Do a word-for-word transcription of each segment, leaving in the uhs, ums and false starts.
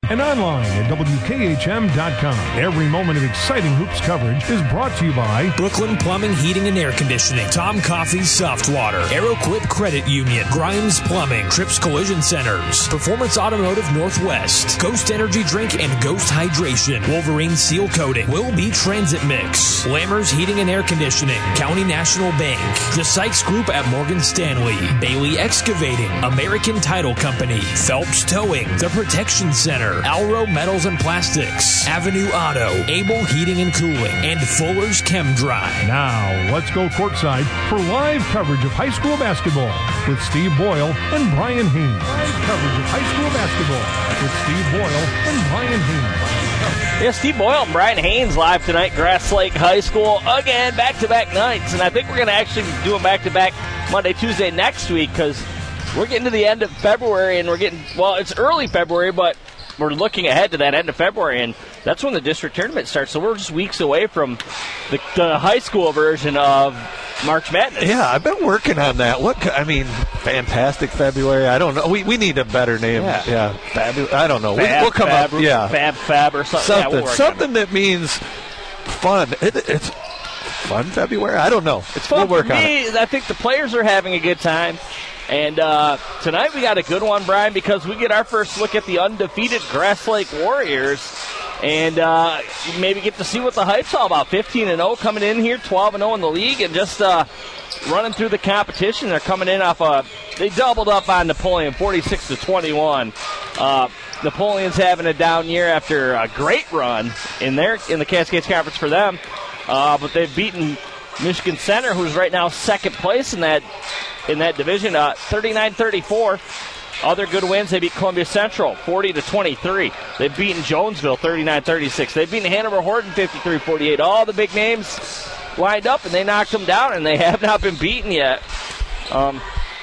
and online at W K H M dot com. Every moment of exciting hoops coverage is brought to you by Brooklyn Plumbing, Heating, and Air Conditioning, Tom Coffey's Soft Water, Aeroquip Credit Union, Grimes Plumbing, Trips Collision Centers, Performance Automotive Northwest, Ghost Energy Drink and Ghost Hydration, Wolverine Seal Coating, Will Be Transit Mix, Lammers Heating and Air Conditioning, County National Bank, The Sykes Group at Morgan Stanley, Bailey Excavating, American Title Company, Phelps Towing, The Protection Center, Alro Metals and Plastics, Avenue Auto, Able Heating and Cooling, and Fuller's Chem Dry. Now, let's go courtside for live coverage of high school basketball with Steve Boyle and Brian Haynes. Live coverage of high school basketball with Steve Boyle and Brian Haynes. Yeah, Steve Boyle and Brian Haynes live tonight, Grass Lake High School. Again, back-to-back nights. And I think we're going to actually do them back-to-back Monday, Tuesday next week because we're getting to the end of February and we're getting, well, it's early February, but we're looking ahead to that end of February, and that's when the district tournament starts. So we're just weeks away from the, the high school version of March Madness. Yeah, I've been working on that. What I mean, fantastic February. I don't know. We we need a better name. Yeah, yeah Fabu- I don't know. Fab, we, we'll come Fab, up. Yeah, Fab Fab or something. Something, yeah, we'll something that means fun. It, it's fun February. I don't know. It's fun we'll work for me. on it. I think the players are having a good time. And uh, tonight we got a good one, Brian, because we get our first look at the undefeated Grass Lake Warriors and uh, maybe get to see what the hype's all about. fifteen and oh coming in here, twelve and oh in the league, and just uh, running through the competition. They're coming in off a – they doubled up on Napoleon, forty-six to twenty-one. Uh, Napoleon's having a down year after a great run in their in the Cascades Conference for them, uh, but they've beaten Michigan Center, who's right now second place in that – in that division, uh, thirty-nine thirty-four. Other good wins, they beat Columbia Central, forty to twenty-three. They've beaten Jonesville, thirty-nine thirty-six. They've beaten Hanover Horton, fifty-three forty-eight. All the big names lined up, and they knocked them down, and they have not been beaten yet. Um,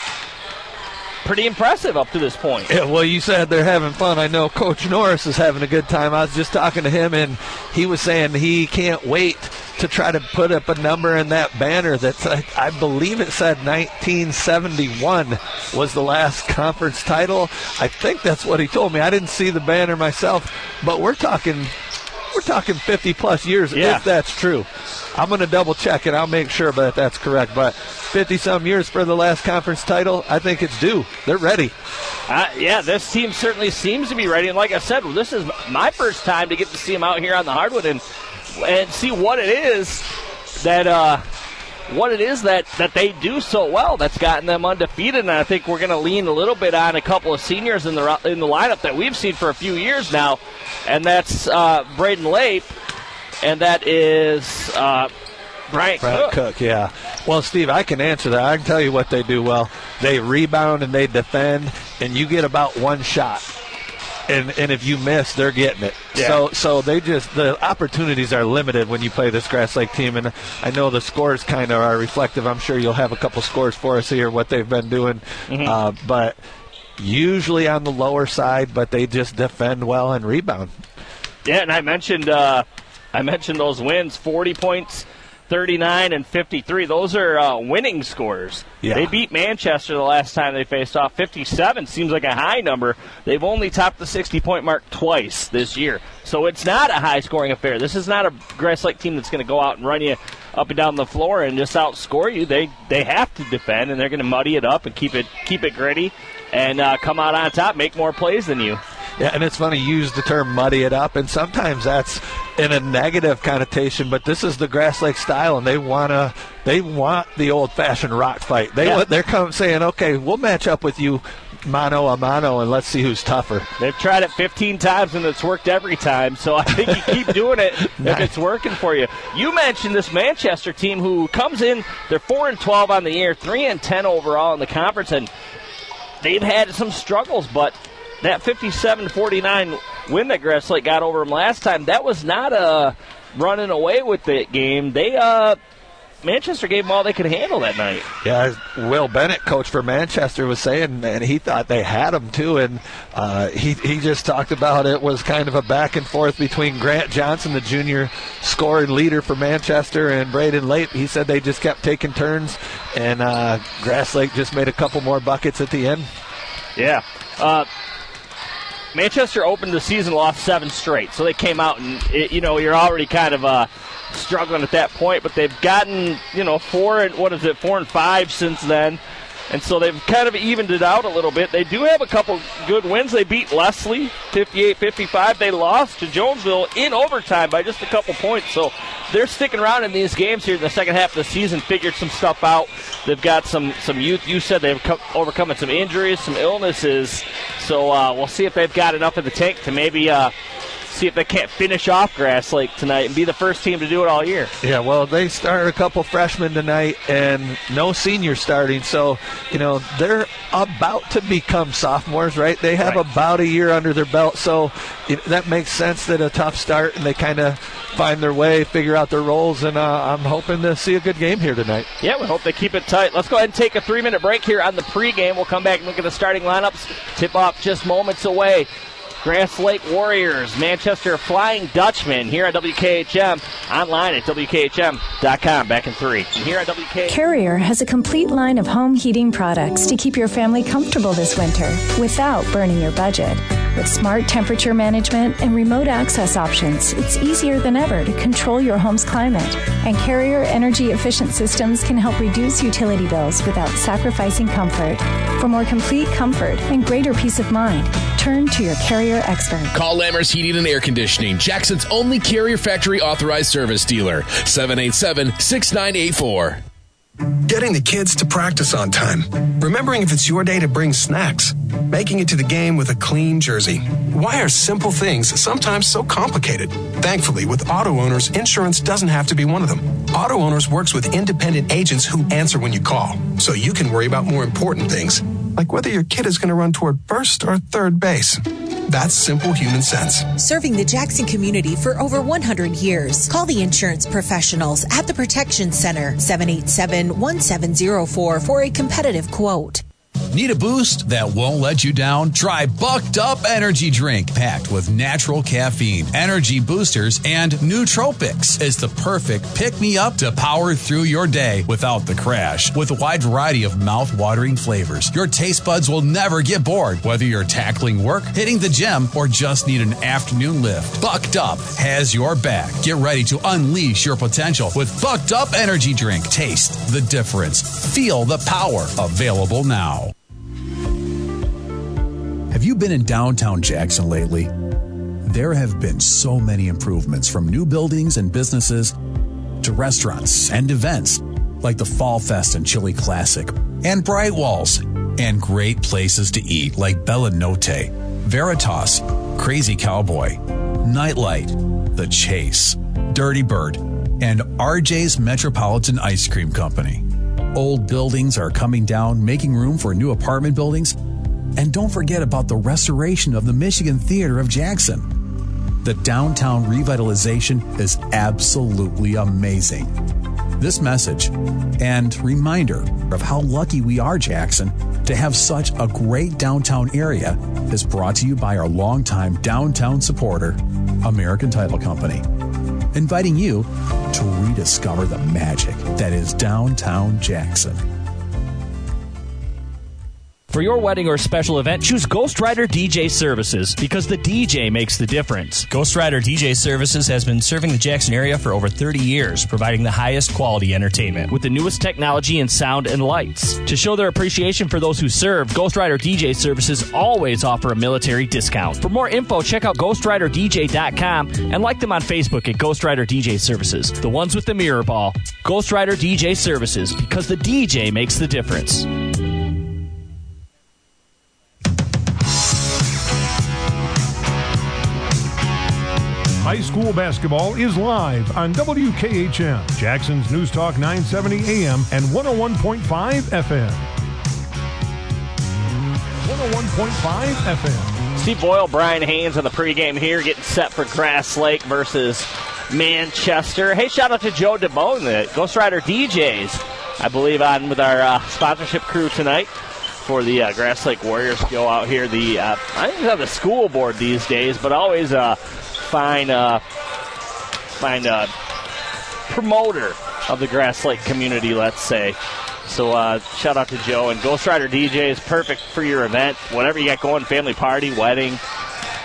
pretty impressive up to this point. Yeah, well, you said they're having fun. I know Coach Norris is having a good time. I was just talking to him, and he was saying he can't wait to try to put up a number in that banner that I, I believe it said nineteen seventy-one was the last conference title. I think that's what he told me. I didn't see the banner myself, but we're talking we're talking fifty plus years yeah. if that's true. I'm going to double check and I'll make sure that that's correct. But fifty some years for the last conference title, I think it's due. They're ready. Uh, yeah, this team certainly seems to be ready. And like I said, this is my first time to get to see them out here on the hardwood and and see what it is that uh, what it is that, that they do so well that's gotten them undefeated. And I think we're going to lean a little bit on a couple of seniors in the in the lineup that we've seen for a few years now, and that's uh, Braden Lape, and that is uh, Bryant Cook. Cook. Yeah. Well, Steve, I can answer that. I can tell you what they do well. They rebound and they defend, and you get about one shot. And and if you miss, they're getting it. Yeah. So so they just the opportunities are limited when you play this Grass Lake team. And I know the scores kind of are reflective. I'm sure you'll have a couple scores for us here, what they've been doing. Mm-hmm. Uh, but usually on the lower side, but they just defend well and rebound. Yeah, and I mentioned uh, I mentioned those wins, forty points, thirty-nine and fifty-three. Those are uh, winning scores. Yeah. They beat Manchester the last time they faced off. fifty-seven seems like a high number. They've only topped the sixty-point mark twice this year. So it's not a high-scoring affair. This is not a Grass Lake team that's going to go out and run you up and down the floor and just outscore you. They they have to defend, and they're going to muddy it up and keep it keep it gritty and uh, come out on top, make more plays than you. Yeah, and it's funny, you use the term muddy it up, and sometimes that's in a negative connotation, but this is the Grass Lake style, and they want to, they want the old-fashioned rock fight. They, yeah. They're come saying, okay, we'll match up with you mano a mano, and let's see who's tougher. They've tried it fifteen times, and it's worked every time, so I think you keep doing it Nice. if it's working for you. You mentioned this Manchester team who comes in, they're four and twelve on the year, three and ten overall in the conference, and they've had some struggles, but that fifty-seven forty-nine win that Grass Lake got over them last time, that was not a running away with the game. They, uh, Manchester gave them all they could handle that night. Yeah, Will Bennett, coach for Manchester, was saying, and he thought they had them too, and uh, he he just talked about it was kind of a back and forth between Grant Johnson, the junior scoring leader for Manchester, and Braden Lape. He said they just kept taking turns, and uh, Grass Lake just made a couple more buckets at the end. Yeah. Uh, Manchester opened the season, lost seven straight, so they came out and, it, you know, you're already kind of uh, struggling at that point, but they've gotten, you know, four and, what is it, four and five since then. And so they've kind of evened it out a little bit. They do have a couple good wins. They beat Leslie fifty-eight fifty-five. They lost to Jonesville in overtime by just a couple points. So they're sticking around in these games here in the second half of the season, figured some stuff out. They've got some, some youth. You said they've co- overcome some injuries, some illnesses. So uh, we'll see if they've got enough in the tank to maybe uh, see if they can't finish off Grass Lake tonight and be the first team to do it all year. Yeah, well, they started a couple freshmen tonight and no seniors starting, so, you know, they're about to become sophomores, right? They have right. about a year under their belt, so it, that makes sense that a tough start and they kind of find their way, figure out their roles, and uh, I'm hoping to see a good game here tonight. Yeah, we hope they keep it tight. Let's go ahead and take a three-minute break here on the pregame. We'll come back and look at the starting lineups. Tip-off just moments away. Grass Lake Warriors, Manchester Flying Dutchman here on W K H M, online at W K H M dot com. Back in three. And here on W K H M. Carrier has a complete line of home heating products to keep your family comfortable this winter without burning your budget. With smart temperature management and remote access options, it's easier than ever to control your home's climate. And Carrier energy-efficient systems can help reduce utility bills without sacrificing comfort. For more complete comfort and greater peace of mind, turn to your Carrier expert. Call Lammers Heating and Air Conditioning, Jackson's only Carrier factory authorized service dealer. seven eight seven, six nine eight four. Getting the kids to practice on time. Remembering if it's your day to bring snacks. Making it to the game with a clean jersey. Why are simple things sometimes so complicated? Thankfully, with Auto Owners, insurance doesn't have to be one of them. Auto Owners works with independent agents who answer when you call, so you can worry about more important things, like whether your kid is going to run toward first or third base. That's simple human sense. Serving the Jackson community for over one hundred years. Call the insurance professionals at the Protection Center, seven eight seven, one seven zero four for a competitive quote. Need a boost that won't let you down? Try Bucked Up Energy Drink, packed with natural caffeine, energy boosters, and nootropics. Is the perfect pick-me-up to power through your day without the crash. With a wide variety of mouth-watering flavors, your taste buds will never get bored, whether you're tackling work, hitting the gym, or just need an afternoon lift. Bucked Up has your back. Get ready to unleash your potential with Bucked Up Energy Drink. Taste the difference. Feel the power. Available now. Have you been in downtown Jackson lately? There have been so many improvements, from new buildings and businesses to restaurants and events like the Fall Fest and Chili Classic, and Bright Walls, and great places to eat like Bella Notte, Veritas, Crazy Cowboy, Nightlight, The Chase, Dirty Bird, and R J's Metropolitan Ice Cream Company. Old buildings are coming down, making room for new apartment buildings. And don't forget about the restoration of the Michigan Theater of Jackson. The downtown revitalization is absolutely amazing. This message and reminder of how lucky we are, Jackson, to have such a great downtown area is brought to you by our longtime downtown supporter, American Title Company, inviting you to rediscover the magic that is downtown Jackson. For your wedding or special event, choose Ghost Rider D J Services, because the D J makes the difference. Ghost Rider D J Services has been serving the Jackson area for over thirty years, providing the highest quality entertainment with the newest technology in sound and lights. To show their appreciation for those who serve, Ghost Rider D J Services always offer a military discount. For more info, check out ghost rider d j dot com and like them on Facebook at Ghost Rider D J Services, the ones with the mirror ball. Ghost Rider D J Services, because the D J makes the difference. High school basketball is live on W K H M, Jackson's News Talk nine seventy A M and one oh one point five F M. one oh one point five F M. Steve Boyle, Brian Haynes on the pregame here, getting set for Grass Lake versus Manchester. Hey, shout out to Joe DeBone, the Ghost Rider D Js, I believe, on with our uh, sponsorship crew tonight for the uh, Grass Lake Warriors. Go out here. The uh, I think they have the school board these days, but always uh, find uh, find a promoter of the Grass Lake community, let's say. So uh, shout out to Joe. And Ghost Rider D J is perfect for your event, whatever you got going, family party, wedding,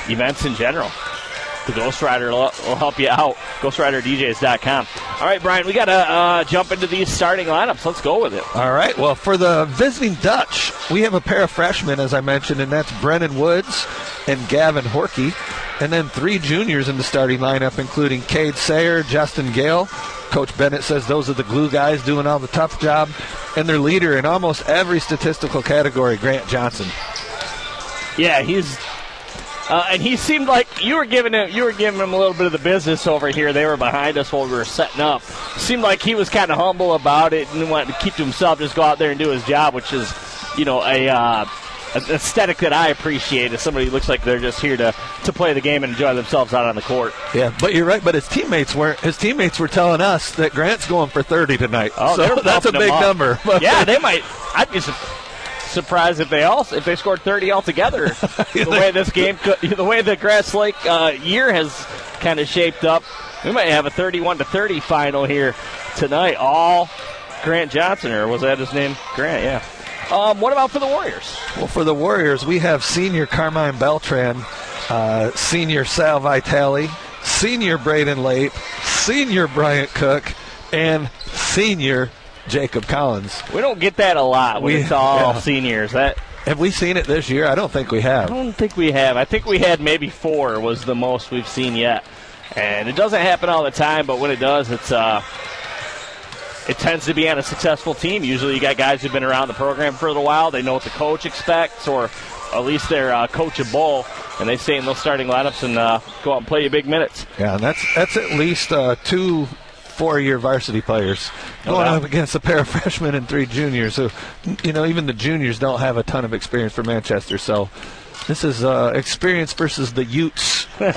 events in general. The Ghost Rider will, will help you out. Ghost Rider D Js dot com. All right, Brian, we got to uh, jump into these starting lineups. Let's go with it. All right. Well, for the visiting Dutch, we have a pair of freshmen, as I mentioned, and that's Brennan Woods and Gavin Horkey. And then three juniors in the starting lineup, including Cade Sayer, Justin Gale. Coach Bennett says those are the glue guys doing all the tough job. And their leader in almost every statistical category, Grant Johnson. Yeah, he's... Uh, and he seemed like you were giving him you were giving him a little bit of the business over here. They were behind us while we were setting up. Seemed like he was kind of humble about it and wanted to keep to himself, just go out there and do his job, which is, you know, a uh, an aesthetic that I appreciate. As somebody who looks like they're just here to, to play the game and enjoy themselves out on the court. Yeah, but you're right. But his teammates weren't. His teammates were telling us that Grant's going for thirty tonight. Oh, so that's a big number. Yeah, they might. I'd be surprised. Surprised if they all if they scored thirty altogether. The way this game, the way the Grass Lake uh, year has kind of shaped up, we might have a thirty-one to thirty final here tonight. All Grant Johnson, or was that his name? Grant, yeah. Um, what about for the Warriors? Well, for the Warriors, we have senior Carmine Beltran, uh, senior Sal Vitale, senior Braden Lape, senior Bryant Cook, and senior Jacob Collins. We don't get that a lot when we, it's all yeah. seniors. That have we seen it this year? I don't think we have. I don't think we have. I think we had maybe four was the most we've seen yet. And it doesn't happen all the time, but when it does, it's uh, it tends to be on a successful team. Usually you got guys who've been around the program for a little while. They know what the coach expects, or at least they're uh, coachable, and they stay in those starting lineups and uh, go out and play you big minutes. Yeah, and that's, that's at least uh, two four-year varsity players going up against a pair of freshmen and three juniors. So, you know, even the juniors don't have a ton of experience for Manchester. So this is uh, experience versus the Utes. Well,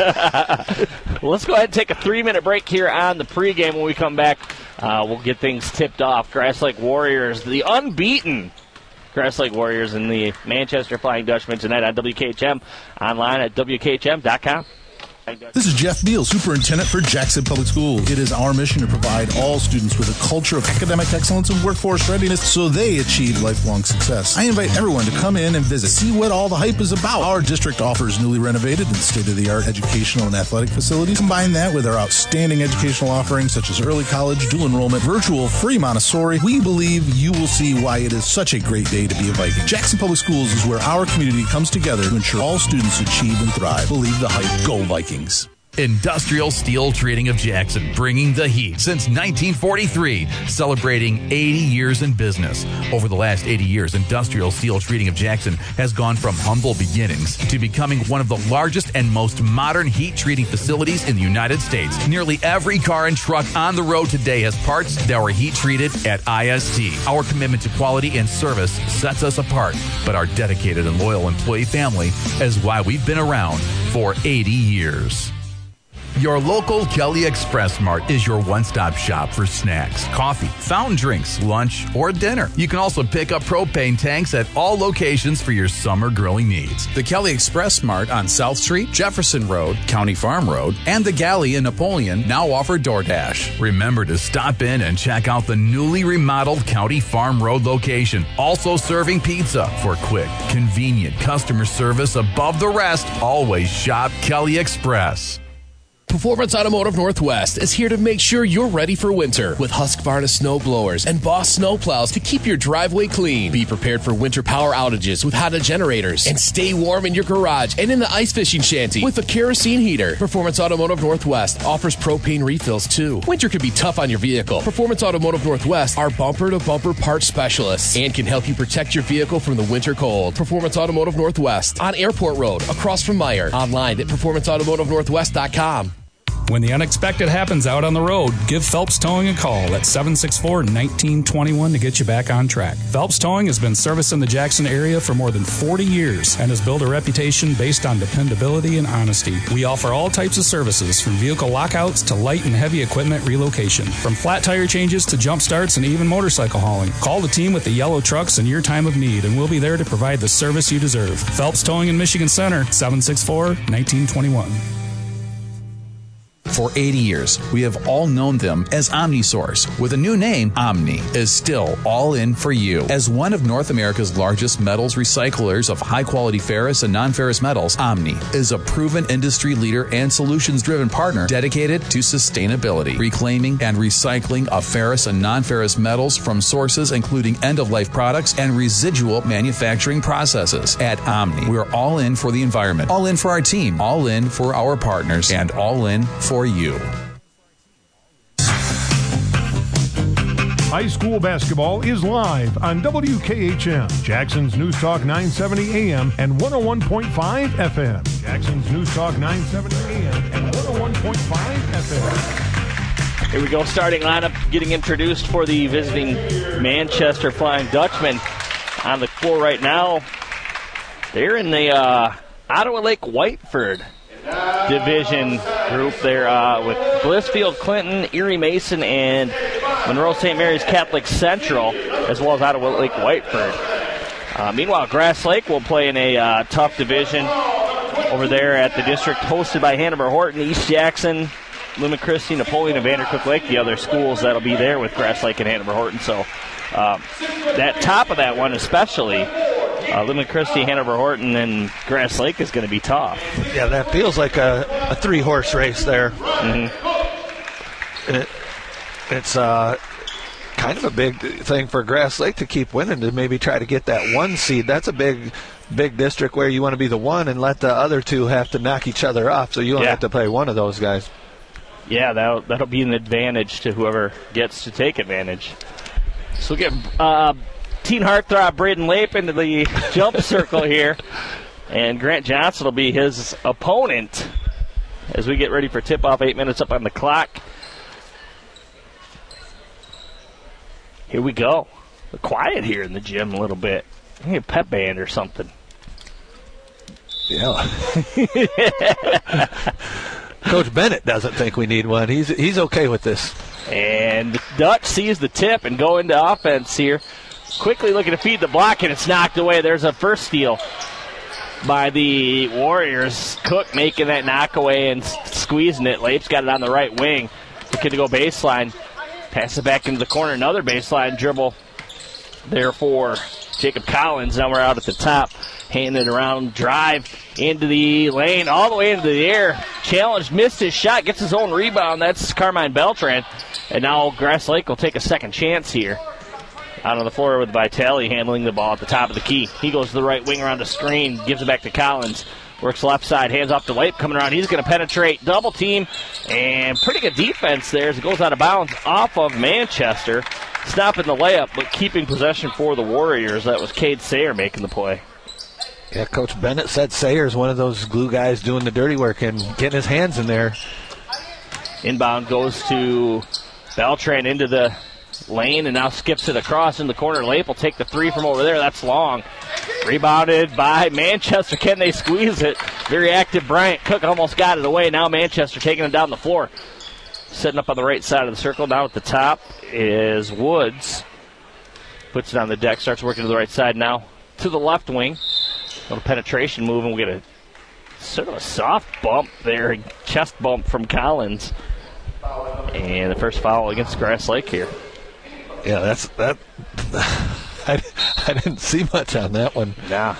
let's go ahead and take a three-minute break here on the pregame. When we come back, uh, we'll get things tipped off. Grass Lake Warriors, the unbeaten Grass Lake Warriors in the Manchester Flying Dutchman tonight on W K H M, online at W K H M dot com. This is Jeff Beal, Superintendent for Jackson Public Schools. It is our mission to provide all students with a culture of academic excellence and workforce readiness so they achieve lifelong success. I invite everyone to come in and visit, see what all the hype is about. Our district offers newly renovated and state-of-the-art educational and athletic facilities. Combine that with our outstanding educational offerings such as early college, dual enrollment, virtual, free Montessori. We believe you will see why it is such a great day to be a Viking. Jackson Public Schools is where our community comes together to ensure all students achieve and thrive. Believe the hype. Go Vikings. Industrial Steel Treating of Jackson, bringing the heat since nineteen forty-three, celebrating eighty years in business. Over the last eighty years, Industrial Steel Treating of Jackson has gone from humble beginnings to becoming one of the largest and most modern heat treating facilities in the United States. Nearly every car and truck on the road today has parts that were heat treated at I S T. Our commitment to quality and service sets us apart, but our dedicated and loyal employee family is why we've been around for eighty years. Your local Kelly Express Mart is your one-stop shop for snacks, coffee, fountain drinks, lunch, or dinner. You can also pick up propane tanks at all locations for your summer grilling needs. The Kelly Express Mart on South Street, Jefferson Road, County Farm Road, and the Galley in Napoleon now offer DoorDash. Remember to stop in and check out the newly remodeled County Farm Road location. Also serving pizza. For quick, convenient customer service above the rest, always shop Kelly Express. Performance Automotive Northwest is here to make sure you're ready for winter with Husqvarna snow blowers and Boss snow plows to keep your driveway clean. Be prepared for winter power outages with Honda generators and stay warm in your garage and in the ice fishing shanty with a kerosene heater. Performance Automotive Northwest offers propane refills too. Winter could be tough on your vehicle. Performance Automotive Northwest are bumper-to-bumper parts specialists and can help you protect your vehicle from the winter cold. Performance Automotive Northwest on Airport Road across from Meyer. Online at performance automotive northwest dot com. When the unexpected happens out on the road, give Phelps Towing a call at seven six four, one nine two one to get you back on track. Phelps Towing has been servicing the Jackson area for more than forty years and has built a reputation based on dependability and honesty. We offer all types of services, from vehicle lockouts to light and heavy equipment relocation, from flat tire changes to jump starts and even motorcycle hauling. Call the team with the yellow trucks in your time of need, and we'll be there to provide the service you deserve. Phelps Towing in Michigan Center, seven six four, one nine two one. For eighty years, we have all known them as OmniSource. With a new name, Omni is still all in for you. As one of North America's largest metals recyclers of high-quality ferrous and non-ferrous metals, Omni is a proven industry leader and solutions-driven partner dedicated to sustainability, reclaiming and recycling of ferrous and non-ferrous metals from sources including end-of-life products and residual manufacturing processes. At Omni, we're all in for the environment, all in for our team, all in for our partners, and all in for you. High school basketball is live on W K H M, Jackson's News Talk nine seventy A M and one oh one point five F M. Jackson's News Talk nine seventy A M and one oh one point five F M. Here we go, starting lineup getting introduced for the visiting Manchester Flying Dutchmen on the floor right now. They're in the uh, Ottawa Lake Whiteford division group there uh, with Blissfield, Clinton, Erie Mason, and Monroe Saint Mary's Catholic Central, as well as Ottawa Lake Whiteford. Uh, meanwhile, Grass Lake will play in a uh, tough division over there at the district, hosted by Hanover Horton, East Jackson, Lumen Christi, Napoleon, and Vandercook Lake, the other schools that'll be there with Grass Lake and Hanover Horton. So um, that top of that one especially, uh, Lumen Christi, Hanover Horton, and Grass Lake is going to be tough. Yeah, that feels like a, a three-horse race there. Mm-hmm. It, it's uh, kind of a big thing for Grass Lake to keep winning, to maybe try to get that one seed. That's a big big district where you want to be the one and let the other two have to knock each other off, so you only yeah. have to play one of those guys. Yeah, that'll, that'll be an advantage to whoever gets to take advantage. So we'll get uh, teen heartthrob Braden Lape into the jump circle here, and Grant Johnson will be his opponent as we get ready for tip-off. Eight minutes up on the clock. Here we go. We're quiet here in the gym a little bit. Maybe a pep band or something. Yeah. Coach Bennett doesn't think we need one. He's he's okay with this. And the Dutch sees the tip and go into offense here. Quickly looking to feed the block, and it's knocked away. There's a first steal by the Warriors. Cook making that knockaway and squeezing it. Lape's got it on the right wing. Looking to go baseline. Pass it back into the corner. Another baseline dribble there for Jacob Collins. Now we're out at the top. Handing it around, drive into the lane, all the way into the air. Challenged, missed his shot, gets his own rebound. That's Carmine Beltran. And now Grass Lake will take a second chance here. Out on the floor with Vitale handling the ball at the top of the key. He goes to the right wing around the screen, gives it back to Collins. Works left side, hands off to Lape, coming around. He's going to penetrate, double team, and pretty good defense there as it goes out of bounds off of Manchester. Stopping the layup, but keeping possession for the Warriors. That was Cade Sayer making the play. Yeah, Coach Bennett said Sayer's one of those glue guys doing the dirty work and getting his hands in there. Inbound goes to Beltran into the lane and now skips it across in the corner. Lape will take the three from over there. That's long. Rebounded by Manchester. Can they squeeze it? Very active Bryant Cook almost got it away. Now Manchester taking it down the floor. Setting up on the right side of the circle. Down at the top is Woods. Puts it on the deck. Starts working to the right side now. To the left wing. Little penetration move, and we'll get a sort of a soft bump there, a chest bump from Collins. And the first foul against Grass Lake here. Yeah, that's that. I, I didn't see much on that one. Nah.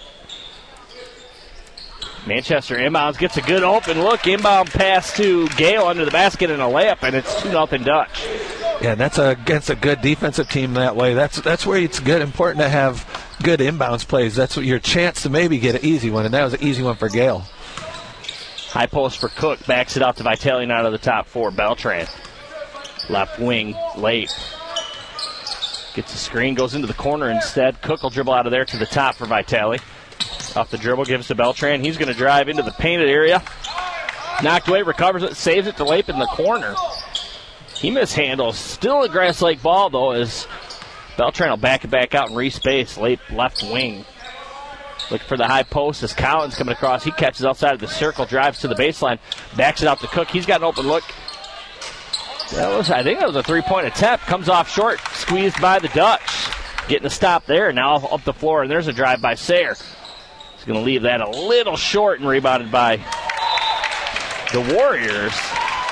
Manchester inbounds, gets a good open look. Inbound pass to Gale under the basket and a layup, and it's two nothing Dutch. Yeah, that's a, against a good defensive team that way. That's that's where it's good, important to have good inbounds plays. That's what your chance to maybe get an easy one, and that was an easy one for Gale. High post for Cook, backs it out to Vitale out of the top four. Beltran, left wing, late. Gets the screen, goes into the corner instead. Cook will dribble out of there to the top for Vitale. Off the dribble, gives to Beltran. He's going to drive into the painted area. Knocked away, recovers it, saves it to Lape in the corner. He mishandles. Still a Grass Lake ball, though, as Beltran will back it back out and respace. Lape left wing. Looking for the high post as Collins coming across. He catches outside of the circle, drives to the baseline, backs it out to Cook. He's got an open look. That was, I think that was a three-point attempt. Comes off short, squeezed by the Dutch. Getting a stop there. Now up the floor, and there's a drive by Sayer. He's going to leave that a little short and rebounded by the Warriors.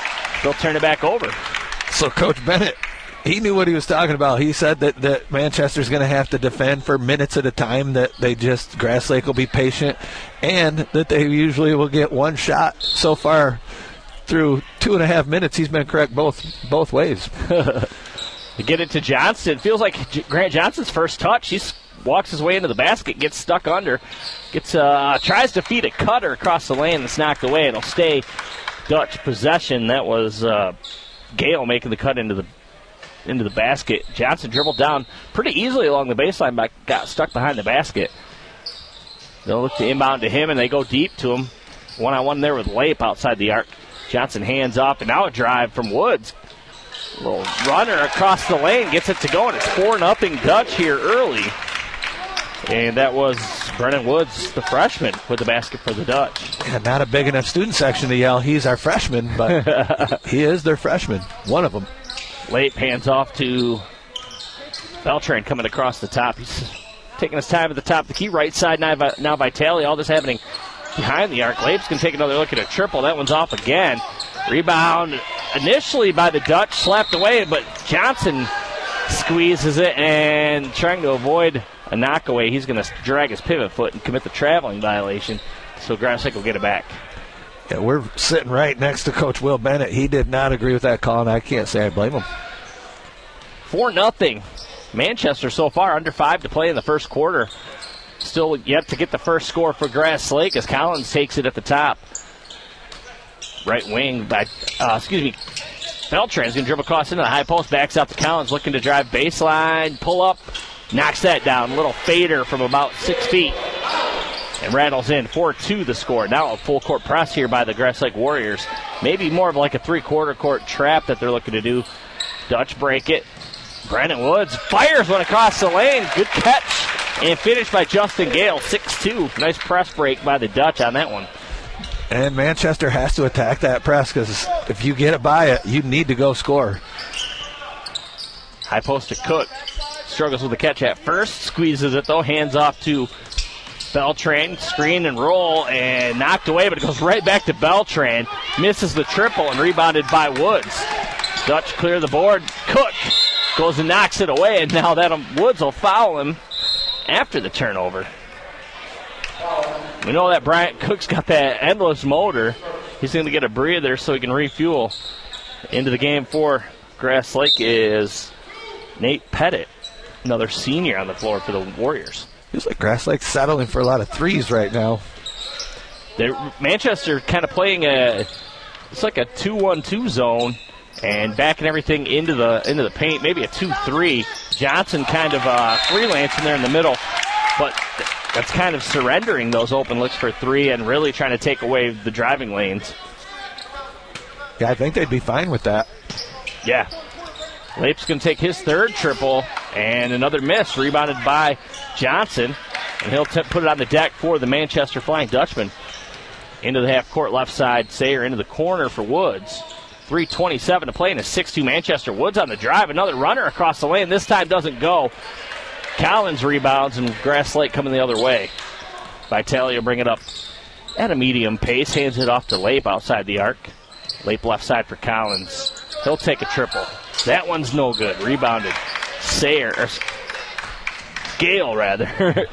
they'll turn it back over. So Coach Bennett, he knew what he was talking about. He said that, that Manchester's going to have to defend for minutes at a time, that they just, Grass Lake will be patient, and that they usually will get one shot. So far through two and a half minutes, he's been correct both both ways. To get it to Johnson. Feels like J- Grant Johnson's first touch. He walks his way into the basket, gets stuck under, gets uh, tries to feed a cutter across the lane that's knocked away. It'll stay Dutch possession. That was uh, Gale making the cut into the into the basket. Johnson dribbled down pretty easily along the baseline, but got stuck behind the basket. They'll look to inbound to him, and they go deep to him. One-on-one there with Lape outside the arc. Johnson hands up, and now a drive from Woods. A little runner across the lane, gets it to go, and it's four nothing Dutch here early. And that was Brennan Woods, the freshman, with the basket for the Dutch. Yeah, not a big enough student section to yell, he's our freshman, but he is their freshman, one of them. Late hands off to Beltran coming across the top. He's taking his time at the top of the key. Right side now, now Vitale. All this happening behind the arc. Lape's going to take another look at a triple. That one's off again. Rebound initially by the Dutch, slapped away, but Johnson squeezes it and trying to avoid a knockaway. He's going to drag his pivot foot and commit the traveling violation. So Grass Lake will get it back. Yeah, we're sitting right next to Coach Will Bennett. He did not agree with that call, and I can't say I blame him. four nothing. Manchester so far under five to play in the first quarter. Still yet to get the first score for Grass Lake as Collins takes it at the top. Right wing by, uh, excuse me, Beltran's going to dribble across into the high post, backs out to Collins, looking to drive baseline, pull up, knocks that down. A little fader from about six feet. And rattles in. four two the score. Now a full court press here by the Grass Lake Warriors. Maybe more of like a three-quarter court trap that they're looking to do. Dutch break it. Brandon Woods fires one across the lane. Good catch. And finished by Justin Gale. six two. Nice press break by the Dutch on that one. And Manchester has to attack that press because if you get it by it, you need to go score. High post to Cook. Struggles with the catch at first. Squeezes it though. Hands off to Beltran, screen and roll, and knocked away, but it goes right back to Beltran. Misses the triple and rebounded by Woods. Dutch clear the board. Cook goes and knocks it away, and now that um, Woods will foul him after the turnover. We know that Bryant Cook's got that endless motor. He's going to get a breather so he can refuel. Into the game for Grass Lake is Nate Pettit, another senior on the floor for the Warriors. Feels like Grass Lake's settling for a lot of threes right now. They're, Manchester kind of playing a, it's like a two one two zone and backing everything into the into the paint, maybe a two three. Johnson kind of uh, freelancing there in the middle, but that's kind of surrendering those open looks for three and really trying to take away the driving lanes. Yeah, I think they'd be fine with that. Yeah. Lape's going to take his third triple, and another miss, rebounded by Johnson, and he'll t- put it on the deck for the Manchester Flying Dutchman. Into the half-court left side, Sayer into the corner for Woods. three twenty-seven to play in a six two Manchester. Woods on the drive, another runner across the lane. This time doesn't go. Collins rebounds, and Grass Lake coming the other way. Vitale will bring it up at a medium pace, hands it off to Lape outside the arc. Lape left side for Collins. He'll take a triple. That one's no good. Rebounded. Sayer, or Gale, rather.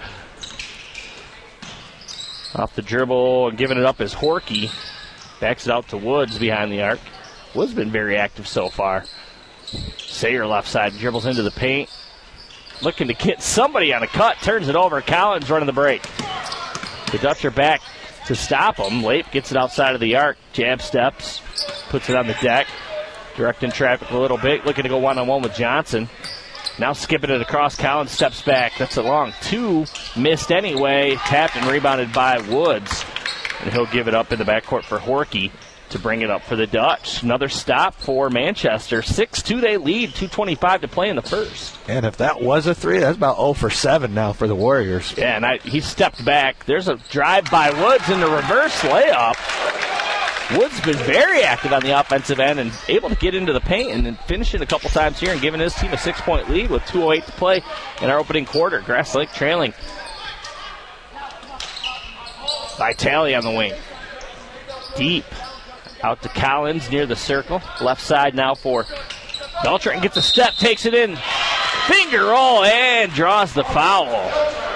Off the dribble and giving it up is Horkey. Backs it out to Woods behind the arc. Woods been very active so far. Sayer left side dribbles into the paint. Looking to get somebody on a cut. Turns it over. Collins running the break. The Dutch are back to stop him. Lape gets it outside of the arc. Jab steps. Puts it on the deck. Directing traffic a little bit. Looking to go one-on-one with Johnson. Now skipping it across. Collins steps back. That's a long two. Missed anyway. Tapped and rebounded by Woods. And he'll give it up in the backcourt for Horkey to bring it up for the Dutch. Another stop for Manchester. six two they lead. two twenty-five to play in the first. And if that was a three, that's about oh for seven now for the Warriors. Yeah, and I, he stepped back. There's a drive by Woods in the reverse layup. Woods been very active on the offensive end and able to get into the paint and then finish it a couple times here and giving his team a six-point lead with two oh eight to play in our opening quarter. Grass Lake trailing. Vitale on the wing. Deep. Out to Collins near the circle. Left side now for Beltran. Gets a step, takes it in. Finger roll and draws the foul.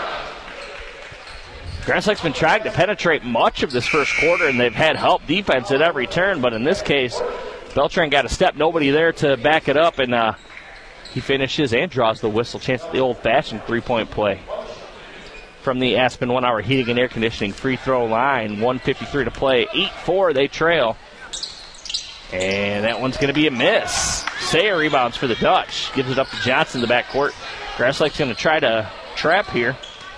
Grass Lake's been trying to penetrate much of this first quarter, and they've had help defense at every turn. But in this case, Beltran got a step, nobody there to back it up, and uh, he finishes and draws the whistle. Chance at the old-fashioned three-point play from the Aspen One Hour Heating and Air Conditioning free throw line. one fifty-three to play. eight four, they trail. And that one's going to be a miss. Sayer rebounds for the Dutch. Gives it up to Johnson in the backcourt. Grass Lake's going to try to trap here.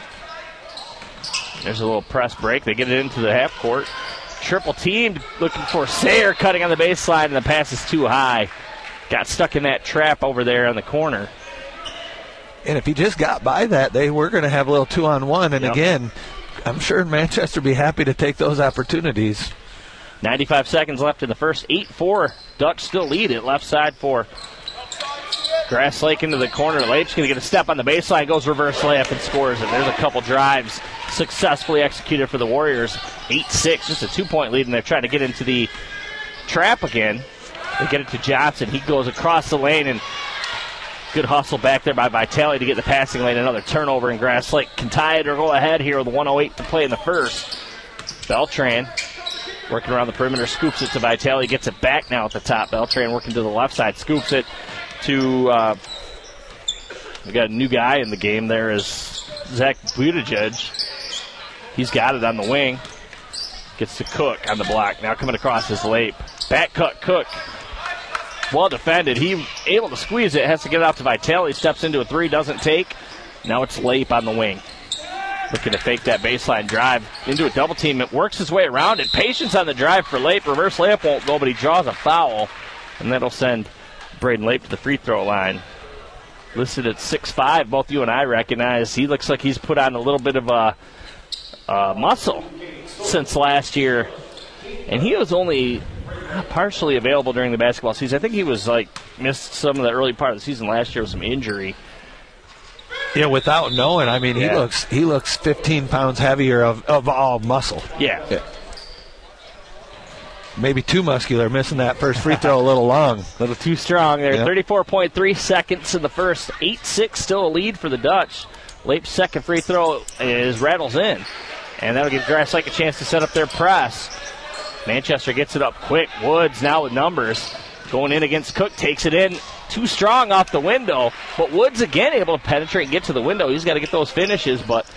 There's a little press break. They get it into the half court. Triple teamed, looking for Sayer, cutting on the baseline, and the pass is too high. Got stuck in that trap over there on the corner. And if he just got by that, they were going to have a little two-on-one. And yep. again, I'm sure Manchester be happy to take those opportunities. ninety-five seconds left in the first. eight four. Dutch still lead it. Left side for Grass Lake into the corner. Lape's going to get a step on the baseline, goes reverse layup and scores it. There's a couple drives successfully executed for the Warriors. eight six. It's a two-point lead, and they're trying to get into the trap again. They get it to Johnson. He goes across the lane, and good hustle back there by Vitale to get the passing lane. Another turnover, and Grass Lake can tie it or go ahead here with one oh eight to play in the first. Beltran working around the perimeter, scoops it to Vitale, gets it back now at the top. Beltran working to the left side, scoops it to, uh, we got a new guy in the game there is Zach Buttigieg. He's got it on the wing. Gets to Cook on the block. Now coming across his Lape. Back cut Cook. Well defended. He able to squeeze it. Has to get it out to Vitale. Steps into a three. Doesn't take. Now it's Lape on the wing. Looking to fake that baseline drive into a double team. It works his way around it. Patience on the drive for Lape. Reverse layup won't go, but he draws a foul. And that'll send Braden Lape to the free throw line. Listed at six five. Both you and I recognize he looks like he's put on a little bit of a, a muscle since last year. And he was only partially available during the basketball season. I think he was like missed some of the early part of the season last year with some injury. Yeah, without knowing, I mean, yeah. he looks he looks fifteen pounds heavier of, of all muscle. Yeah. yeah. Maybe too muscular, missing that first free throw a little long. A little too strong there. Yep. thirty-four point three seconds in the first. eight six, still a lead for the Dutch. Lape's second free throw is rattles in. And that'll give Grass Lake a chance to set up their press. Manchester gets it up quick. Woods now with numbers. Going in against Cook, takes it in. Too strong off the window. But Woods again able to penetrate and get to the window. He's got to get those finishes, but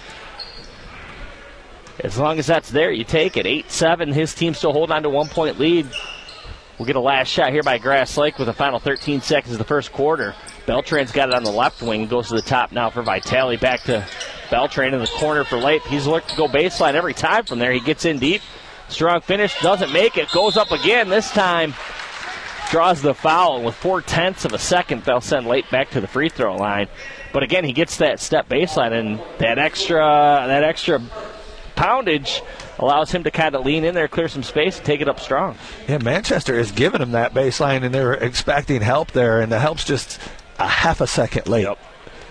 as long as that's there, you take it. eight seven, his team still holding on to one-point lead. We'll get a last shot here by Grass Lake with the final thirteen seconds of the first quarter. Beltran's got it on the left wing. Goes to the top now for Vitale. Back to Beltran in the corner for Lape. He's looking to go baseline every time from there. He gets in deep. Strong finish. Doesn't make it. Goes up again. This time draws the foul. With four-tenths of a second, they'll send Lape back to the free throw line. But again, he gets that step baseline, and that extra that extra poundage allows him to kind of lean in there, clear some space, and take it up strong. Yeah, Manchester is giving him that baseline, and they're expecting help there, and the help's just a half a second late. Yep.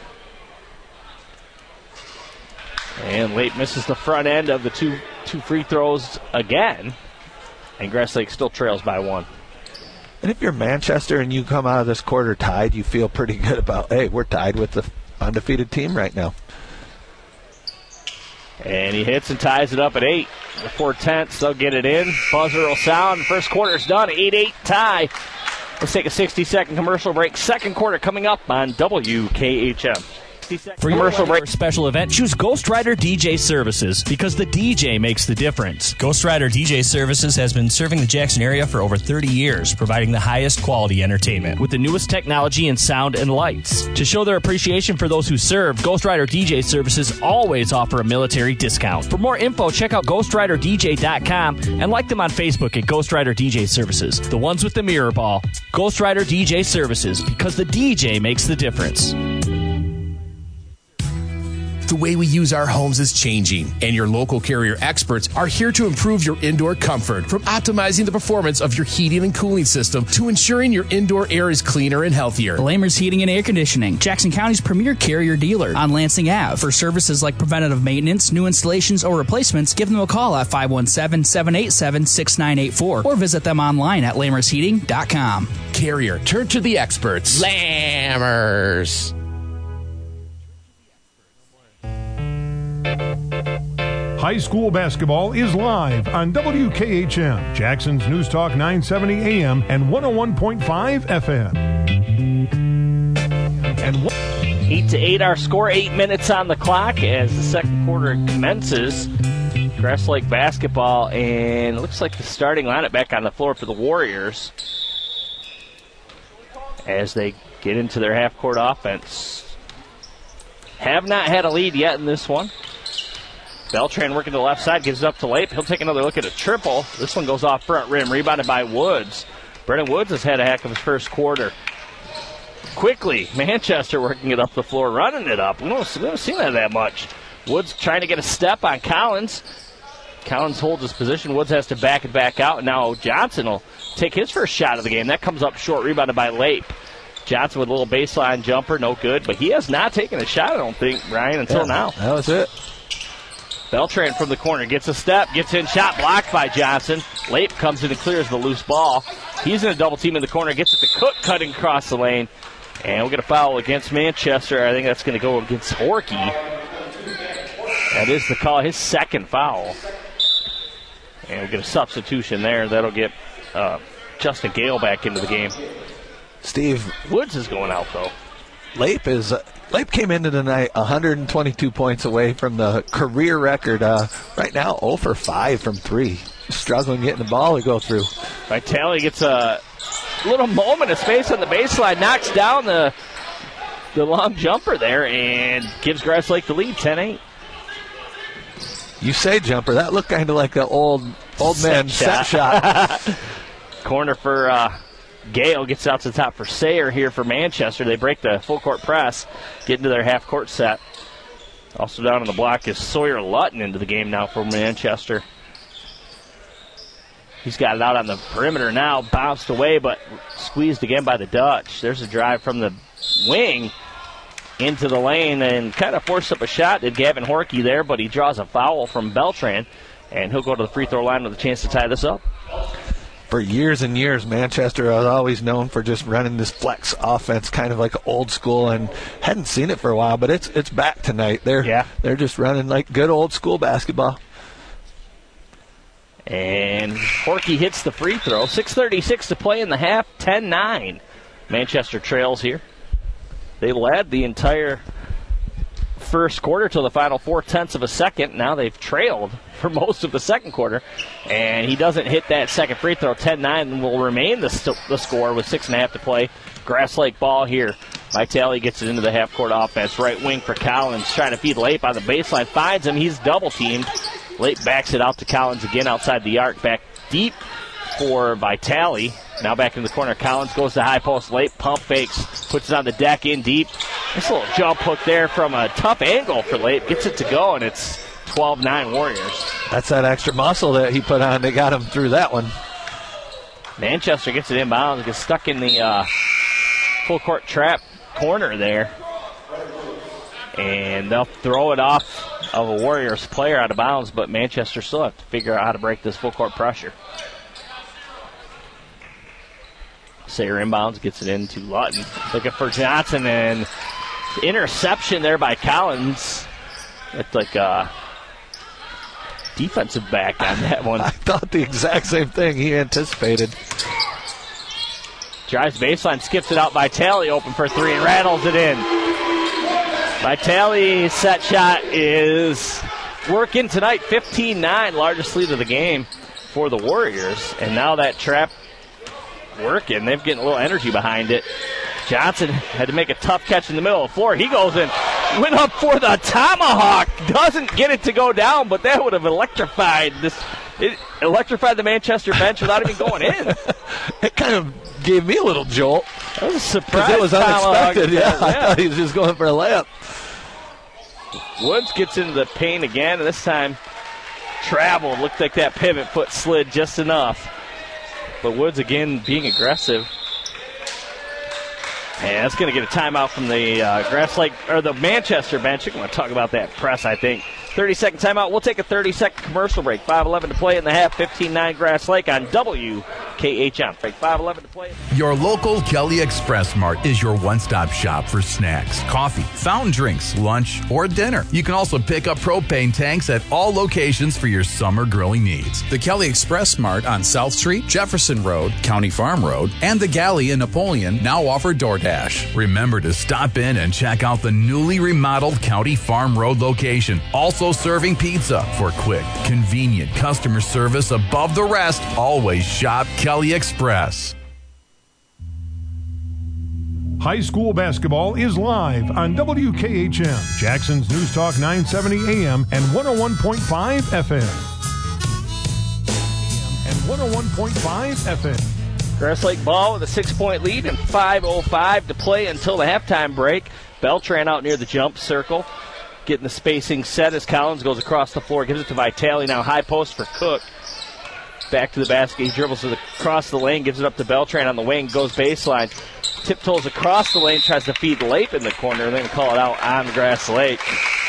And Lape misses the front end of the two two free throws again, and Grass Lake still trails by one. And if you're Manchester and you come out of this quarter tied, you feel pretty good about, hey, we're tied with the undefeated team right now. And he hits and ties it up at eight. The four-tenths, they'll get it in. Buzzer will sound. First quarter's done. eight eight tie. Let's take a sixty-second commercial break. Second quarter coming up on W K H M. For your commercial break special event, choose Ghost Rider D J Services because the D J makes the difference. Ghost Rider D J Services has been serving the Jackson area for over thirty years, providing the highest quality entertainment with the newest technology in sound and lights. To show their appreciation for those who served, Ghost Rider D J Services always offer a military discount. For more info, check out ghost rider d j dot com and like them on Facebook at Ghost Rider D J Services, the ones with the mirror ball. Ghost Rider D J Services, because the D J makes the difference. The way we use our homes is changing, and your local Carrier experts are here to improve your indoor comfort, from optimizing the performance of your heating and cooling system to ensuring your indoor air is cleaner and healthier. Lamers Heating and Air Conditioning, Jackson County's premier Carrier dealer on Lansing Avenue. For services like preventative maintenance, new installations, or replacements, give them a call at five one seven, seven eight seven, six nine eight four or visit them online at lamers heating dot com. Carrier, turn to the experts. Lammers. High school basketball is live on W K H M, Jackson's News Talk nine seventy A M and one oh one point five F M. And one- eight to eight, our score. Eight minutes on the clock as the second quarter commences. Grass Lake basketball, and it looks like the starting lineup back on the floor for the Warriors as they get into their half-court offense. Have not had a lead yet in this one. Beltran working to the left side, gives it up to Lape. He'll take another look at a triple. This one goes off front rim, rebounded by Woods. Brennan Woods has had a heck of his first quarter. Quickly, Manchester working it up the floor, running it up. We don't, we don't see that that much. Woods trying to get a step on Collins. Collins holds his position. Woods has to back it back out. Now Johnson will take his first shot of the game. That comes up short, rebounded by Lape. Johnson with a little baseline jumper, no good. But he has not taken a shot, I don't think, Ryan, until yeah, now. That was it. Beltran from the corner gets a step, gets in, shot blocked by Johnson. Lape comes in and clears the loose ball. He's in a double team in the corner, gets it to Cook, cutting across the lane. And we'll get a foul against Manchester. I think that's going to go against Horkey. That is the call, his second foul. And we'll get a substitution there. That'll get uh, Justin Gale back into the game. Steve Woods is going out, though. Lape is uh, Lape came into tonight one hundred twenty-two points away from the career record. Uh, right now, zero for five from three. Struggling getting the ball to go through. Vitale gets a little moment of space on the baseline, knocks down the the long jumper there, and gives Grass Lake the lead, ten eight. You say jumper. That looked kind of like an old old man set shot. shot. Corner for uh, Gale, gets out to the top for Sayer here for Manchester. They break the full court press, get into their half court set. Also down on the block is Sawyer Lutton into the game now for Manchester. He's got it out on the perimeter now, bounced away, but squeezed again by the Dutch. There's a drive from the wing into the lane and kind of forced up a shot. Did Gavin Horkey there, but he draws a foul from Beltran, and he'll go to the free throw line with a chance to tie this up. For years and years, Manchester was always known for just running this flex offense, kind of like old school, and hadn't seen it for a while, but it's it's back tonight. They're yeah. they're just running like good old school basketball. And Horkey hits the free throw. six thirty-six to play in the half, ten nine. Manchester trails here. They led the entire first quarter till the final four-tenths of a second. Now they've trailed for most of the second quarter. And he doesn't hit that second free throw. ten nine and will remain the, st- the score with six and a half to play. Grass Lake ball here. Vitale gets it into the half-court offense. Right wing for Collins, trying to feed Lape on the baseline. Finds him. He's double-teamed. Lape backs it out to Collins again outside the arc. Back deep for Vitale. Now back in the corner. Collins goes to high post. Lape pump fakes. Puts it on the deck in deep. Nice little jump hook there from a tough angle for Lape. Gets it to go, and it's twelve nine Warriors. That's that extra muscle that he put on that got him through that one. Manchester gets it inbounds. Gets stuck in the uh, full court trap corner there. And they'll throw it off of a Warriors player out of bounds, but Manchester still have to figure out how to break this full court pressure. Sayer inbounds, gets it into Lutton. Looking for Johnson, and interception there by Collins. Looked like a defensive back on that one. I thought the exact same thing he anticipated. Drives baseline, skips it out. Vitale open for three and rattles it in. Vitale's set shot is working tonight, fifteen nine, largest lead of the game for the Warriors. And now that trap working. They're getting a little energy behind it. Johnson had to make a tough catch in the middle of the floor. He goes in, went up for the tomahawk. Doesn't get it to go down, but that would have electrified this. It electrified the Manchester bench without even going in. It kind of gave me a little jolt. That was a surprise. It was unexpected. Yeah, yeah, I thought he was just going for a layup. Woods gets into the paint again, and this time traveled. Looked like that pivot foot slid just enough. But Woods again being aggressive. And that's going to get a timeout from the uh, Grass Lake, or the Manchester bench. You're going to talk about that press, I think. thirty-second timeout. We'll take a thirty-second commercial break. five eleven to play in the half. fifteen nine Grass Lake on W K H M. five eleven to play. Your local Kelly Express Mart is your one-stop shop for snacks, coffee, fountain drinks, lunch, or dinner. You can also pick up propane tanks at all locations for your summer grilling needs. The Kelly Express Mart on South Street, Jefferson Road, County Farm Road, and the Galley in Napoleon now offer DoorDash. Remember to stop in and check out the newly remodeled County Farm Road location. Also serving pizza. For quick, convenient customer service above the rest, always shop Kelly Express. High school basketball is live on W K H M, Jackson's News Talk nine seventy A M and one oh one point five F M. And one oh one point five F M. Grass Lake ball with a six-point lead and five oh five to play until the halftime break. Beltran out near the jump circle, getting the spacing set as Collins goes across the floor, gives it to Vitale. Now high post for Cook. Back to the basket. He dribbles to the, across the lane, gives it up to Beltran on the wing, goes baseline. Tiptoes across the lane, tries to feed Lape in the corner, and then call it out on Grass Lake.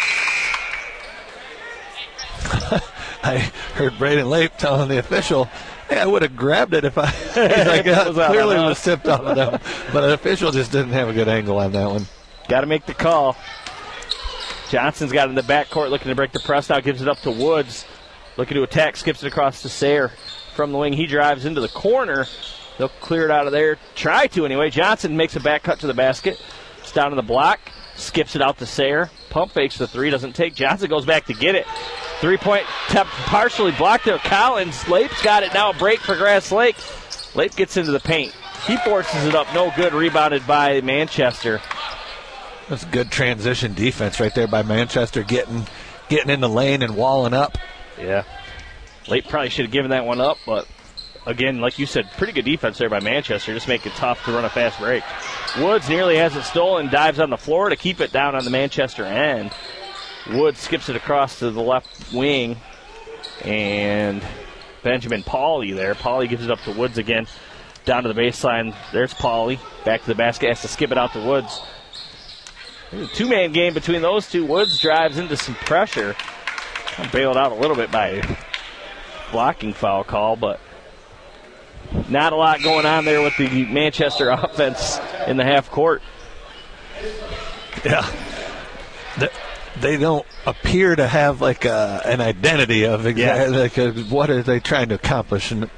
I heard Braden Lape telling the official, hey, I would have grabbed it if I he's like, was clearly was tipped off of them. But the official just didn't have a good angle on that one. Got to make the call. Johnson's got in the backcourt looking to break the press now, gives it up to Woods. Looking to attack, skips it across to Sayre. From the wing, he drives into the corner. They'll clear it out of there. Try to anyway. Johnson makes a back cut to the basket. It's down in the block. Skips it out to Sayre. Pump fakes the three. Doesn't take. Johnson goes back to get it. Three-point attempt partially blocked there. Collins. Lape's got it now. Break for Grass Lake. Lape gets into the paint. He forces it up. No good. Rebounded by Manchester. That's good transition defense right there by Manchester, getting getting in the lane and walling up. Yeah. Lape probably should have given that one up, but again, like you said, pretty good defense there by Manchester. Just make it tough to run a fast break. Woods nearly has it stolen, dives on the floor to keep it down on the Manchester end. Woods skips it across to the left wing, and Benjamin Pauly there. Pauly gives it up to Woods again, down to the baseline. There's Pauly, back to the basket, has to skip it out to Woods. Two-man game between those two. Woods drives into some pressure. Bailed out a little bit by blocking foul call, but not a lot going on there with the Manchester offense in the half court. Yeah. They don't appear to have like a, an identity of exactly yeah. like a, what are they trying to accomplish. And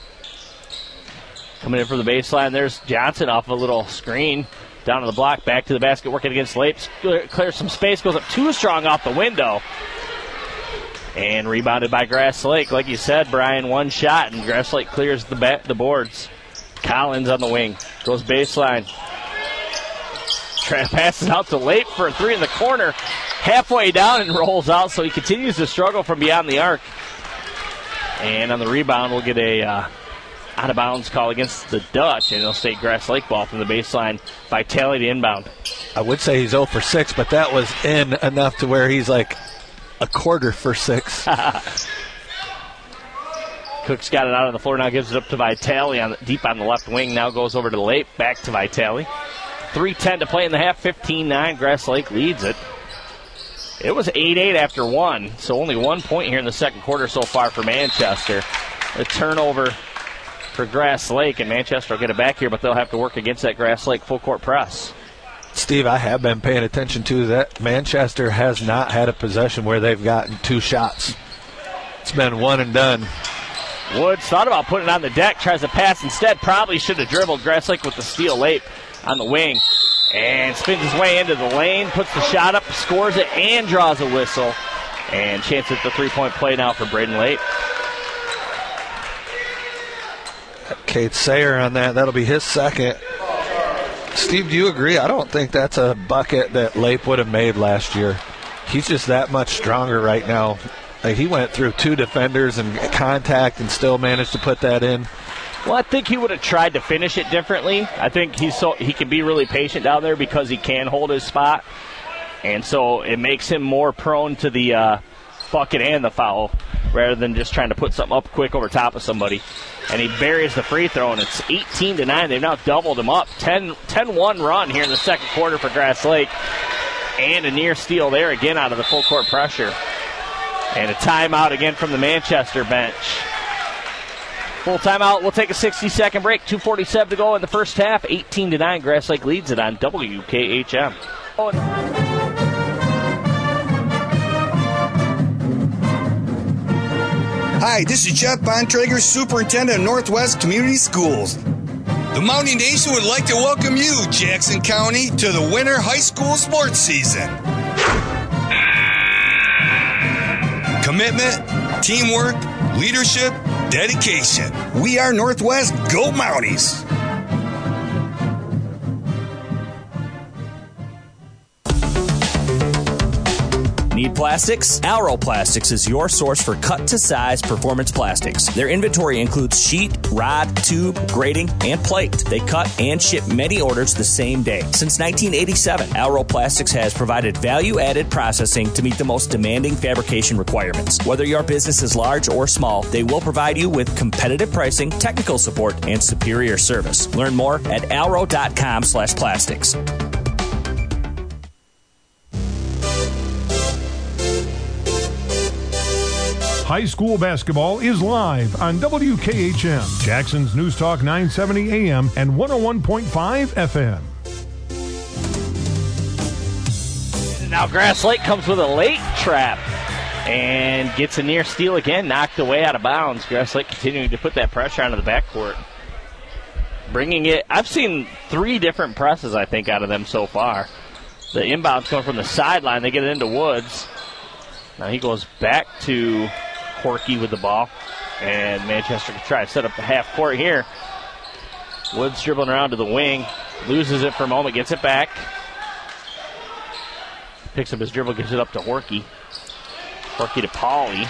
coming in from the baseline, there's Johnson off a little screen. Down to the block, back to the basket, working against Lape. Clears some space, goes up too strong off the window. And rebounded by Grass Lake. Like you said, Brian, one shot, and Grass Lake clears the bat, the boards. Collins on the wing. Goes baseline. Tra- passes out to Lape for a three in the corner. Halfway down and rolls out, so he continues to struggle from beyond the arc. And on the rebound, we'll get a uh, out-of-bounds call against the Dutch, and it'll stay Grass Lake ball from the baseline. Vitale to inbound. I would say he's oh for six, but that was in enough to where he's like a quarter for six. Cook's got it out on the floor now, gives it up to Vitale on the, deep on the left wing. Now goes over to Lape, back to Vitale. three ten to play in the half, fifteen nine. Grass Lake leads it. It was eight eight after one, so only one point here in the second quarter so far for Manchester. A turnover for Grass Lake, and Manchester will get it back here, but they'll have to work against that Grass Lake full court press. Steve, I have been paying attention to that. Manchester has not had a possession where they've gotten two shots. It's been one and done. Woods thought about putting it on the deck, tries to pass instead. Probably should have dribbled. Grass Lake with the steal. Lape on the wing. And spins his way into the lane, puts the shot up, scores it, and draws a whistle. And chance at the three-point play now for Braden Lape. Kate Sayre on that. That'll be his second. Steve, do you agree? I don't think that's a bucket that Lape would have made last year. He's just that much stronger right now. Like, he went through two defenders and contact and still managed to put that in. Well, I think he would have tried to finish it differently. I think he's so he can be really patient down there because he can hold his spot. And so it makes him more prone to the uh, bucket and the foul rather than just trying to put something up quick over top of somebody. And he buries the free throw, and it's eighteen to nine. They've now doubled him up. ten one run here in the second quarter for Grass Lake. And a near steal there again out of the full court pressure. And a timeout again from the Manchester bench. Full timeout. We'll take a sixty-second break. two forty-seven to go in the first half. eighteen to nine. Grass Lake leads it on W K H M. Oh, Hi, this is Jeff Bontrager, Superintendent of Northwest Community Schools. The Mountie Nation would like to welcome you, Jackson County, to the winter high school sports season. Commitment, teamwork, leadership, dedication. We are Northwest Go Mounties. Need plastics? Alro Plastics is your source for cut-to-size performance plastics. Their inventory includes sheet, rod, tube, grating, and plate. They cut and ship many orders the same day. Since nineteen eighty-seven, Alro Plastics has provided value-added processing to meet the most demanding fabrication requirements. Whether your business is large or small, they will provide you with competitive pricing, technical support, and superior service. Learn more at alro.com slash plastics. High school basketball is live on W K H M, Jackson's News Talk nine seventy A M and one oh one point five F M. Now Grass Lake comes with a late trap and gets a near steal again, knocked away out of bounds. Grass Lake continuing to put that pressure onto the backcourt. Bringing it, I've seen three different presses, I think, out of them so far. The inbound's coming from the sideline. They get it into Woods. Now he goes back to Horky with the ball, and Manchester can try to set up the half court here. Woods dribbling around to the wing, loses it for a moment, gets it back. Picks up his dribble, gives it up to Horky. Horky to Pauly.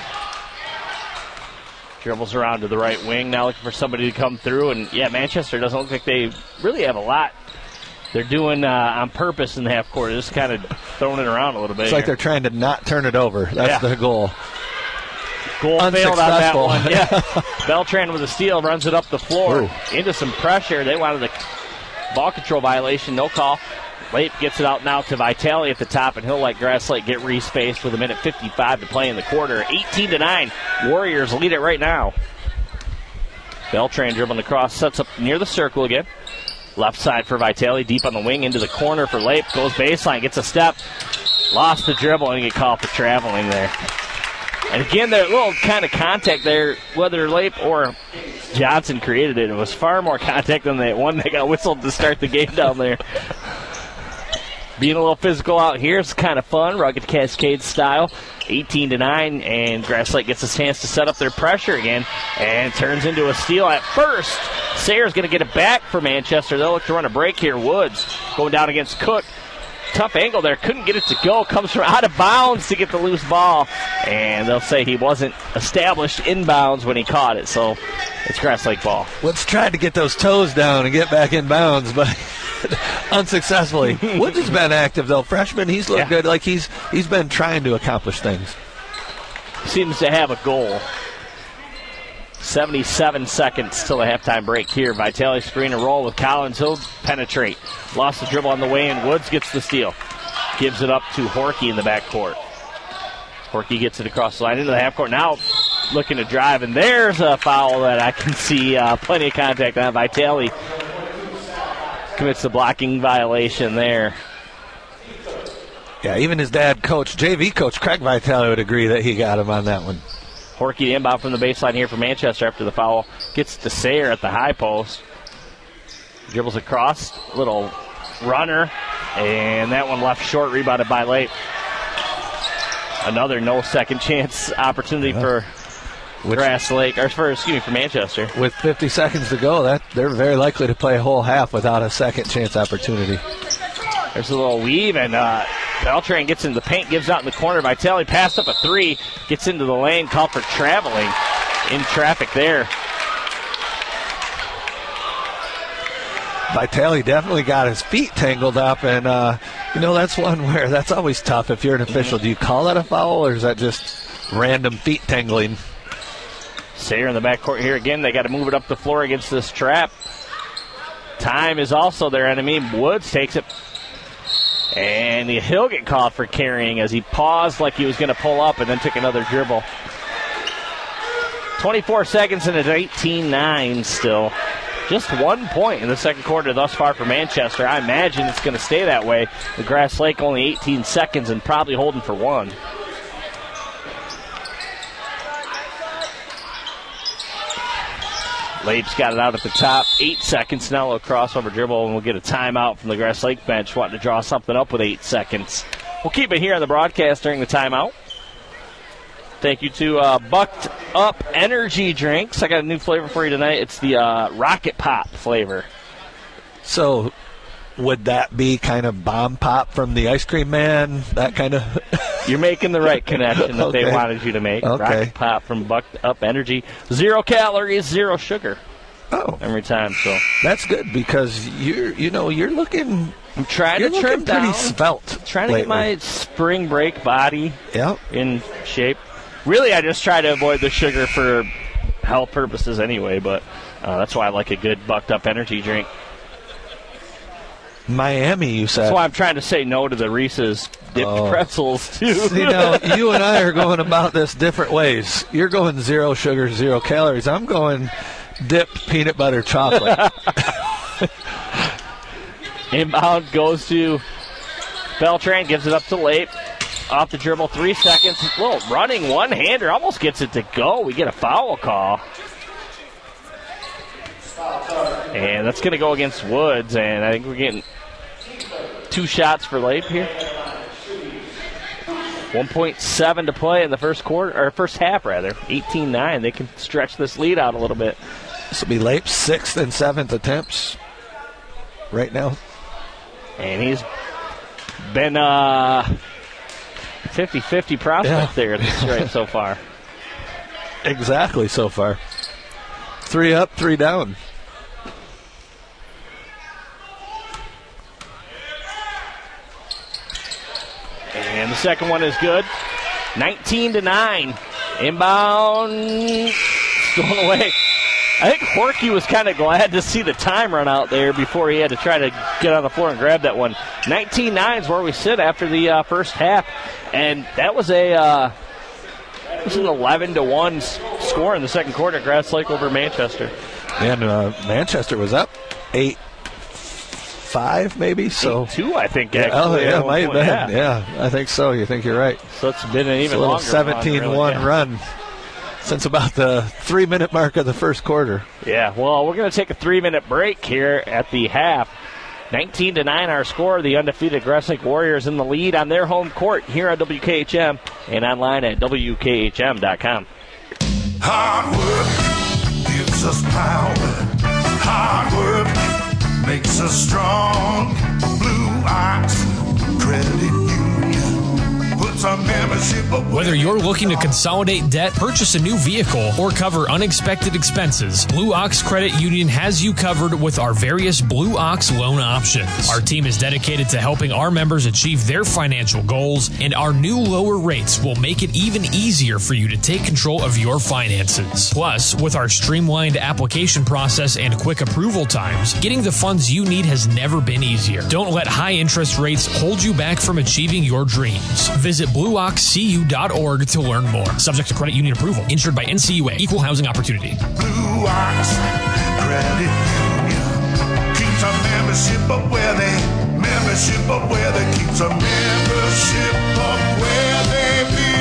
Dribbles around to the right wing, now looking for somebody to come through, and yeah, Manchester doesn't look like they really have a lot they're doing uh, on purpose in the half court, just kind of throwing it around a little bit. It's like here. they're trying to not turn it over. That's Yeah. the goal. Goal failed on that one. Yeah. Beltran with a steal, runs it up the floor Ooh. into some pressure. They wanted a ball control violation, no call. Lape gets it out now to Vitale at the top, and he'll let Grass Lake get re-spaced with a minute fifty-five to play in the quarter. eighteen to nine. Warriors lead it right now. Beltran dribbling across, sets up near the circle again. Left side for Vitale, deep on the wing into the corner for Lape. Goes baseline, gets a step. Lost the dribble, and get called for traveling there. And again, that little kind of contact there, whether Lape or Johnson created it, it was far more contact than that one that got whistled to start the game down there. Being a little physical out here is kind of fun, Rugged Cascade style. eighteen to nine, and Grass Lake gets a chance to set up their pressure again, and turns into a steal at first. Sayer's going to get it back for Manchester. They'll look to run a break here. Woods going down against Cook. Tough angle there. Couldn't get it to go. Comes from out of bounds to get the loose ball. And they'll say he wasn't established inbounds when he caught it. So it's Grass Lake ball. Woods tried to get those toes down and get back in bounds, but unsuccessfully. Woods has been active, though. Freshman, he's looked yeah. good. Like he's he's been trying to accomplish things. Seems to have a goal. seventy-seven seconds till the halftime break here. Vitale screen and roll with Collins. He'll penetrate. Lost the dribble on the way, and Woods gets the steal. Gives it up to Horky in the backcourt. Horky gets it across the line into the half court. Now looking to drive, and there's a foul that I can see uh, plenty of contact on. Vitale commits the blocking violation there. Yeah, even his dad, coach, J V coach Craig Vitale would agree that he got him on that one. Horky the inbound from the baseline here for Manchester after the foul. Gets to Sayer at the high post. Dribbles across. Little runner. And that one left short, rebounded by Lape. Another no second chance opportunity yeah. for Which, Grass Lake, or for, excuse me, for Manchester. With fifty seconds to go, that they're very likely to play a whole half without a second chance opportunity. There's a little weave, and uh, Beltran gets into the paint, gives out in the corner. Vitale passed up a three, gets into the lane, called for traveling in traffic there. Vitale definitely got his feet tangled up, and uh, You know, that's one where that's always tough. If you're an official, do you call that a foul, or is that just random feet tangling? Sayre in the backcourt here again. They got to move it up the floor against this trap. Time is also their enemy. Woods takes it. And he'll get called for carrying as he paused like he was going to pull up and then took another dribble. twenty-four seconds and it's eighteen nine still. Just one point in the second quarter thus far for Manchester. I imagine it's going to stay that way. The Grass Lake only eighteen seconds and probably holding for one. Lape's got it out at the top. Eight seconds now. A crossover dribble, and we'll get a timeout from the Grass Lake bench wanting to draw something up with eight seconds. We'll keep it here on the broadcast during the timeout. Thank you to uh, Bucked Up Energy Drinks. I got a new flavor for you tonight. It's the uh, Rocket Pop flavor. So would that be kind of Bomb Pop from the Ice Cream Man? That kind of... You're making the right connection that okay. they wanted you to make. Okay. Rocket Pop from Bucked Up Energy. Zero calories, zero sugar. Oh. Every time, so. That's good because you're, you know, you're looking... I'm trying you're to trim pretty down. svelte Trying to lately. get my spring break body yep. in shape. Really, I just try to avoid the sugar for health purposes anyway, but uh, that's why I like a good Bucked Up Energy drink. Miami, you said. That's why I'm trying to say no to the Reese's dipped oh. pretzels, too. See, now, you and I are going about this different ways. You're going zero sugar, zero calories. I'm going dipped peanut butter chocolate. Inbound goes to Beltran, gives it up to Lape. Off the dribble, three seconds. Little running one-hander, almost gets it to go. We get a foul call. And that's going to go against Woods, and I think we're getting two shots for Lape here. one point seven to play in the first quarter, or first half, rather. eighteen nine. They can stretch this lead out a little bit. This will be Lape's sixth and seventh attempts right now. And he's been uh, fifty-fifty prospect yeah. there this right so far. Exactly so far. Three up, three down. And the second one is good. nineteen to nine. Inbound. Stolen away. I think Horky was kind of glad to see the time run out there before he had to try to get on the floor and grab that one. nineteen nine is where we sit after the uh, first half. And that was a uh, that was an eleven to one score in the second quarter. Grass Lake over Manchester. And uh, Manchester was up eight five maybe. So eight two, I think, yeah, actually. Oh, yeah, might have been. Yeah. yeah, I think so. You think you're right. So it's been an even it's a little longer seventeen one run, really, yeah. run since about the three-minute mark of the first quarter. Yeah, well, we're going to take a three-minute break here at the half. nineteen to nine our score. The undefeated Grass Lake Warriors in the lead on their home court here on W K H M and online at W K H M dot com. Hard work gives us power. Hard work makes us strong. Blue Ox Credit Union puts our membership away. Whether you're looking to consolidate debt, purchase a new vehicle, or cover unexpected expenses, Blue Ox Credit Union has you covered with our various Blue Ox loan options. Our team is dedicated to helping our members achieve their financial goals, and our new lower rates will make it even easier for you to take control of your finances. Plus, with our streamlined application process and quick approval times, getting the funds you need has never been easier. Don't let high interest rates hold you back from achieving your dreams. Visit blue ox c u dot org to learn more. Subject to credit union approval. Insured by N C U A. Equal housing opportunity. Blue Ox Credit Union keeps our membership up where they membership up where they keeps our membership up where they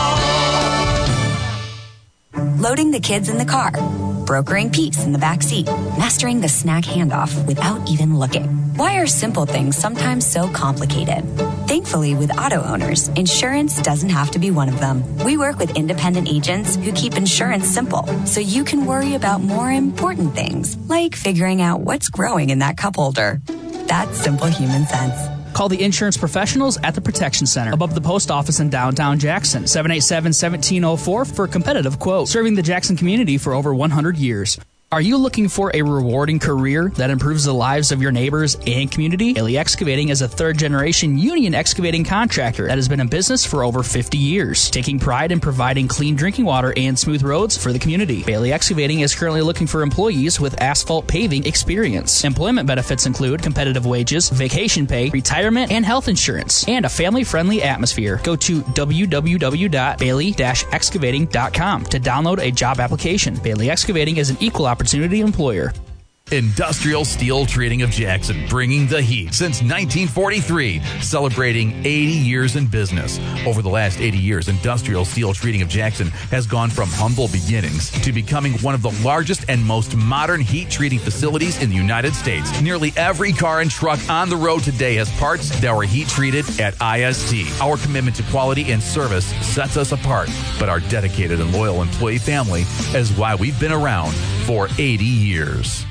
belong. Loading the kids in the car, brokering peace in the back seat, mastering the snack handoff without even looking. Why are simple things sometimes so complicated? Thankfully, with auto owners, insurance doesn't have to be one of them. We work with independent agents who keep insurance simple, so you can worry about more important things, like figuring out what's growing in that cup holder. That's simple human sense. Call the insurance professionals at the Protection Center above the post office in downtown Jackson. seven eight seven, one seven zero four for a competitive quote. Serving the Jackson community for over one hundred years. Are you looking for a rewarding career that improves the lives of your neighbors and community? Bailey Excavating is a third-generation union excavating contractor that has been in business for over fifty years, taking pride in providing clean drinking water and smooth roads for the community. Bailey Excavating is currently looking for employees with asphalt paving experience. Employment benefits include competitive wages, vacation pay, retirement, and health insurance, and a family-friendly atmosphere. Go to w w w dot bailey dash excavating dot com to download a job application. Bailey Excavating is an equal opportunity Opportunity employer. Industrial Steel Treating of Jackson, bringing the heat since nineteen forty-three, celebrating eighty years in business. Over the last eighty years, Industrial Steel Treating of Jackson has gone from humble beginnings to becoming one of the largest and most modern heat treating facilities in the United States. Nearly every car and truck on the road today has parts that were heat treated at I S T. Our commitment to quality and service sets us apart, but our dedicated and loyal employee family is why we've been around for eighty years.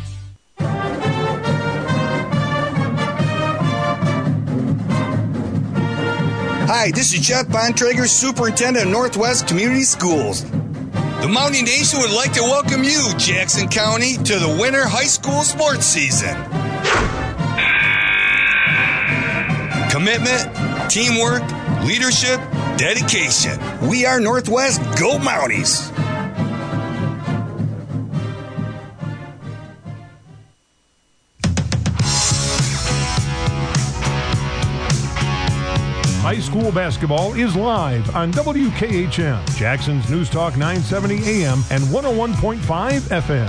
Hi, this is Jeff Bontrager, Superintendent of Northwest Community Schools. The Mountain Nation would like to welcome you, Jackson County, to the winter high school sports season. Commitment, teamwork, leadership, dedication. We are Northwest Go Mounties. High school basketball is live on W K H M, Jackson's News Talk nine seventy A M and one oh one point five F M.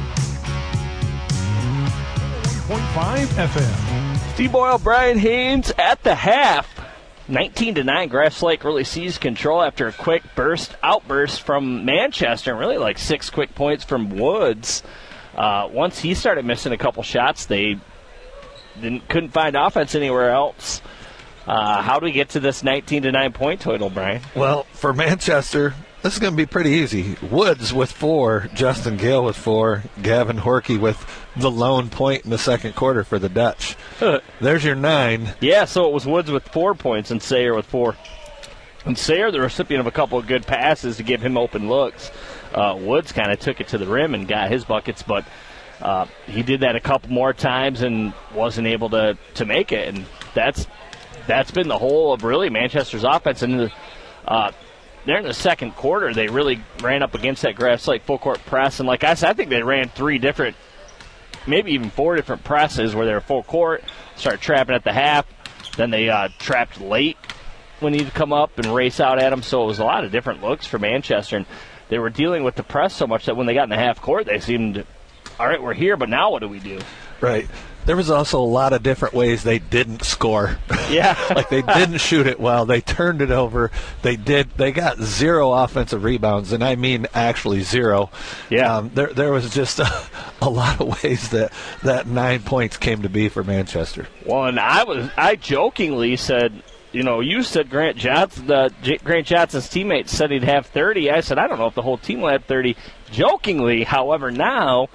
one oh one point five F M. Steve Boyle, Brian Haynes at the half. nineteen to nine, Grass Lake really seized control after a quick burst, outburst from Manchester, and really like six quick points from Woods. Uh, once he started missing a couple shots, they didn't couldn't find offense anywhere else. Uh, how do we get to this nineteen to nine point total, Brian? Well, for Manchester, this is going to be pretty easy. Woods with four, Justin Gale with four, Gavin Horkey with the lone point in the second quarter for the Dutch. There's your nine. Yeah, so it was Woods with four points and Sayer with four. And Sayer, the recipient of a couple of good passes to give him open looks. Uh, Woods kind of took it to the rim and got his buckets, but uh, he did that a couple more times and wasn't able to, to make it. And that's that's been the whole of really Manchester's offense. And the, uh, there in the second quarter, they really ran up against that Grass Lake full court press. And like I said, I think they ran three different, maybe even four different presses where they were full court, started trapping at the half. Then they uh, trapped late when he'd come up and race out at him. So it was a lot of different looks for Manchester. And they were dealing with the press so much that when they got in the half court, they seemed, all right, we're here, but now what do we do? Right. There was also a lot of different ways they didn't score. Yeah. Like they didn't shoot it well. They turned it over. They did. They got zero offensive rebounds, and I mean actually zero. Yeah. Um, there there was just a, a lot of ways that, that nine points came to be for Manchester. Well, and I was I jokingly said, you know, you said Grant Johnson, the J- Grant Johnson's teammates said he'd have thirty. I said I don't know if the whole team will have thirty. Jokingly, however, now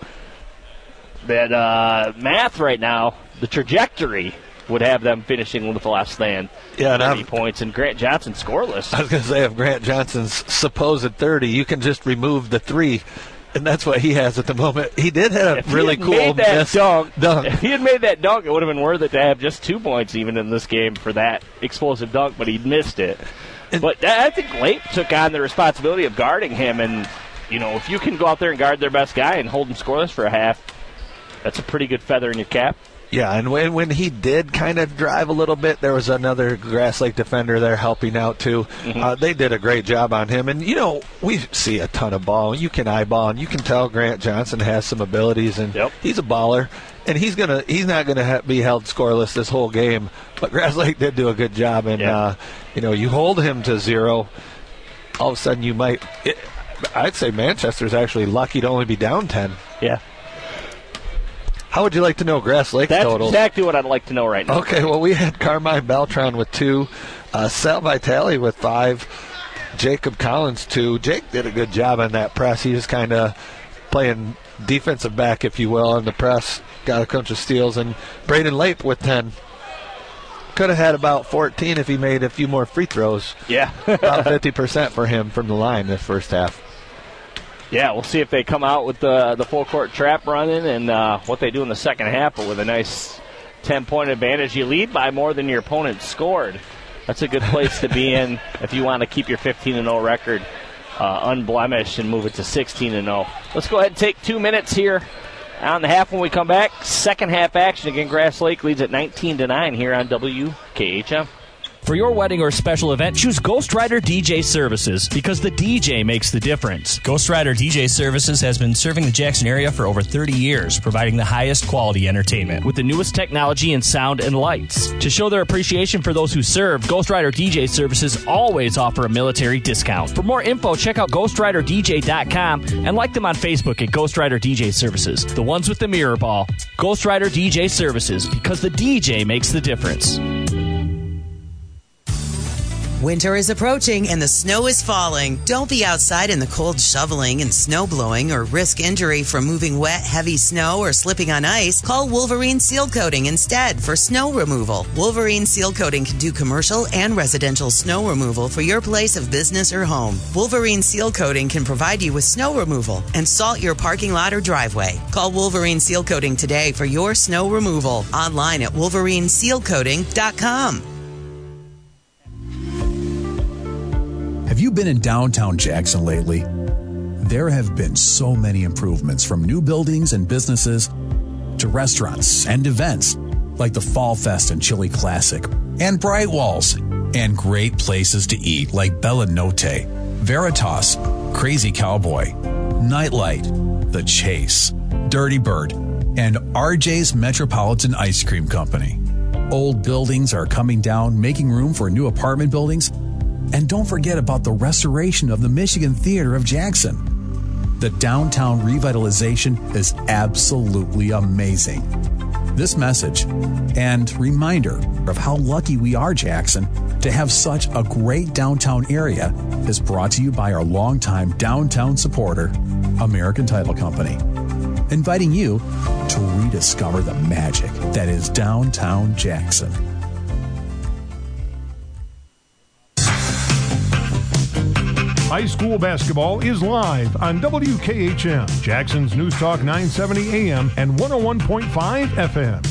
that uh, math right now, the trajectory would have them finishing with less than yeah, thirty I'm, points, and Grant Johnson scoreless. I was going to say, if Grant Johnson's supposed thirty, you can just remove the three, and that's what he has at the moment. He did have if a really he had cool made that miss dunk, dunk. If he had made that dunk, it would have been worth it to have just two points even in this game for that explosive dunk, but he missed it. And, but I think Lape took on the responsibility of guarding him, and you know, if you can go out there and guard their best guy and hold him scoreless for a half, that's a pretty good feather in your cap. Yeah, and when when he did kind of drive a little bit, there was another Grass Lake defender there helping out too. Mm-hmm. Uh, they did a great job on him, and you know, we see a ton of ball. You can eyeball, and you can tell Grant Johnson has some abilities, and yep. he's a baller. And he's gonna he's not gonna ha- be held scoreless this whole game. But Grass Lake did do a good job, and yeah. uh, you know, you hold him to zero, all of a sudden you might. It, I'd say Manchester's actually lucky to only be down ten. Yeah. How would you like to know Grass Lake's That's totals? That's exactly what I'd like to know right now. Okay, well, we had Carmine Beltran with two, uh, Sal Vitale with five, Jacob Collins two. Jake did a good job on that press. He was kind of playing defensive back, if you will, on the press. Got a bunch of steals. And Braden Lape with ten. Could have had about fourteen if he made a few more free throws. Yeah. About fifty percent for him from the line this first half. Yeah, we'll see if they come out with the the full court trap running and uh, what they do in the second half, but with a nice ten-point advantage. You lead by more than your opponent scored. That's a good place to be in if you want to keep your fifteen and oh record uh, unblemished and move it to sixteen and oh. Let's go ahead and take two minutes here on the half. When we come back, second half action again. Grass Lake leads at nineteen to nine here on W K H M. For your wedding or special event, choose Ghost Rider D J Services because the D J makes the difference. Ghost Rider D J Services has been serving the Jackson area for over thirty years, providing the highest quality entertainment with the newest technology in sound and lights. To show their appreciation for those who serve, Ghost Rider D J Services always offer a military discount. For more info, check out ghost rider d j dot com and like them on Facebook at Ghost Rider D J Services, the ones with the mirror ball. Ghost Rider D J Services, because the D J makes the difference. Winter is approaching and the snow is falling. Don't be outside in the cold shoveling and snow blowing or risk injury from moving wet, heavy snow or slipping on ice. Call Wolverine Seal Coating instead for snow removal. Wolverine Seal Coating can do commercial and residential snow removal for your place of business or home. Wolverine Seal Coating can provide you with snow removal and salt your parking lot or driveway. Call Wolverine Seal Coating today for your snow removal. Online at wolverine seal coating dot com. Have you been in downtown Jackson lately? There have been so many improvements, from new buildings and businesses to restaurants and events like the Fall Fest and Chili Classic, and Bright Walls, and great places to eat like Bella Notte, Veritas, Crazy Cowboy, Nightlight, The Chase, Dirty Bird, and R J's Metropolitan Ice Cream Company. Old buildings are coming down, making room for new apartment buildings. And don't forget about the restoration of the Michigan Theater of Jackson. The downtown revitalization is absolutely amazing. This message and reminder of how lucky we are, Jackson, to have such a great downtown area is brought to you by our longtime downtown supporter, American Title Company, inviting you to rediscover the magic that is downtown Jackson. High school basketball is live on W K H M, Jackson's News Talk nine seventy A M and one oh one point five F M.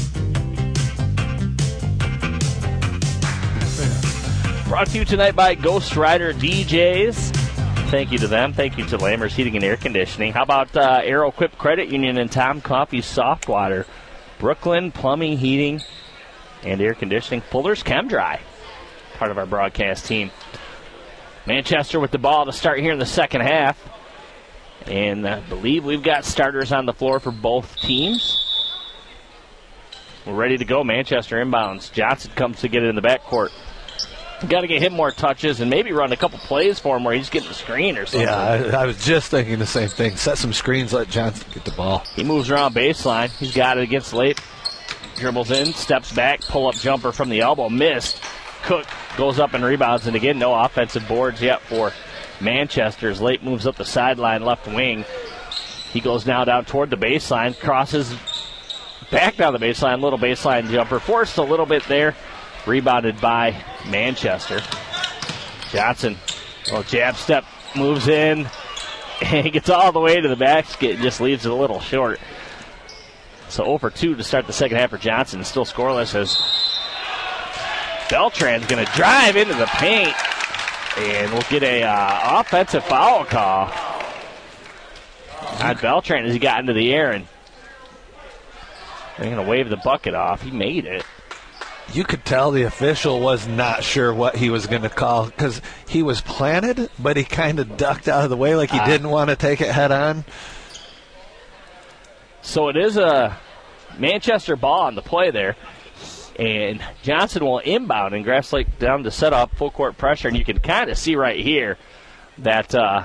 Brought to you tonight by Ghost Rider D Js. Thank you to them. Thank you to Lammers Heating and Air Conditioning. How about uh, Aero Quip Credit Union and Tom Coffee Soft Water? Brooklyn Plumbing, Heating, and Air Conditioning. Fuller's Chem Dry, part of our broadcast team. Manchester with the ball to start here in the second half. And I believe we've got starters on the floor for both teams. We're ready to go. Manchester inbounds. Johnson comes to get it in the backcourt. Got to get him more touches and maybe run a couple plays for him where he's getting the screen or something. Yeah, I, I was just thinking the same thing. Set some screens, let Johnson get the ball. He moves around baseline. He's got it against Late. Dribbles in, steps back, pull-up jumper from the elbow. Missed. Cook goes up and rebounds, and again, no offensive boards yet for Manchester. As Late moves up the sideline, left wing. He goes now down toward the baseline, crosses back down the baseline, little baseline jumper. Forced a little bit there. Rebounded by Manchester. Johnson, little jab step, moves in, and he gets all the way to the basket and just leaves it a little short. So zero for two to start the second half for Johnson. Still scoreless as Beltran's going to drive into the paint, and we'll get a uh, offensive foul call on Beltran as he got into the air, and they're going to wave the bucket off. He made it. You could tell the official was not sure what he was going to call because he was planted, but he kind of ducked out of the way like he uh, didn't want to take it head on. So it is a Manchester ball on the play there. And Johnson will inbound, and Grass Lake down to set up full court pressure. And you can kind of see right here that uh,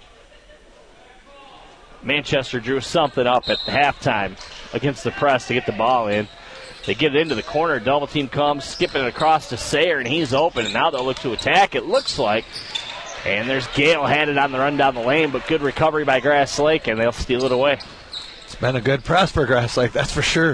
Manchester drew something up at halftime against the press to get the ball in. They get it into the corner. Double team comes, skipping it across to Sayer, and he's open. And now they'll look to attack, it looks like. And there's Gale had it on the run down the lane, but good recovery by Grass Lake, and they'll steal it away. It's been a good press for Grass Lake, that's for sure.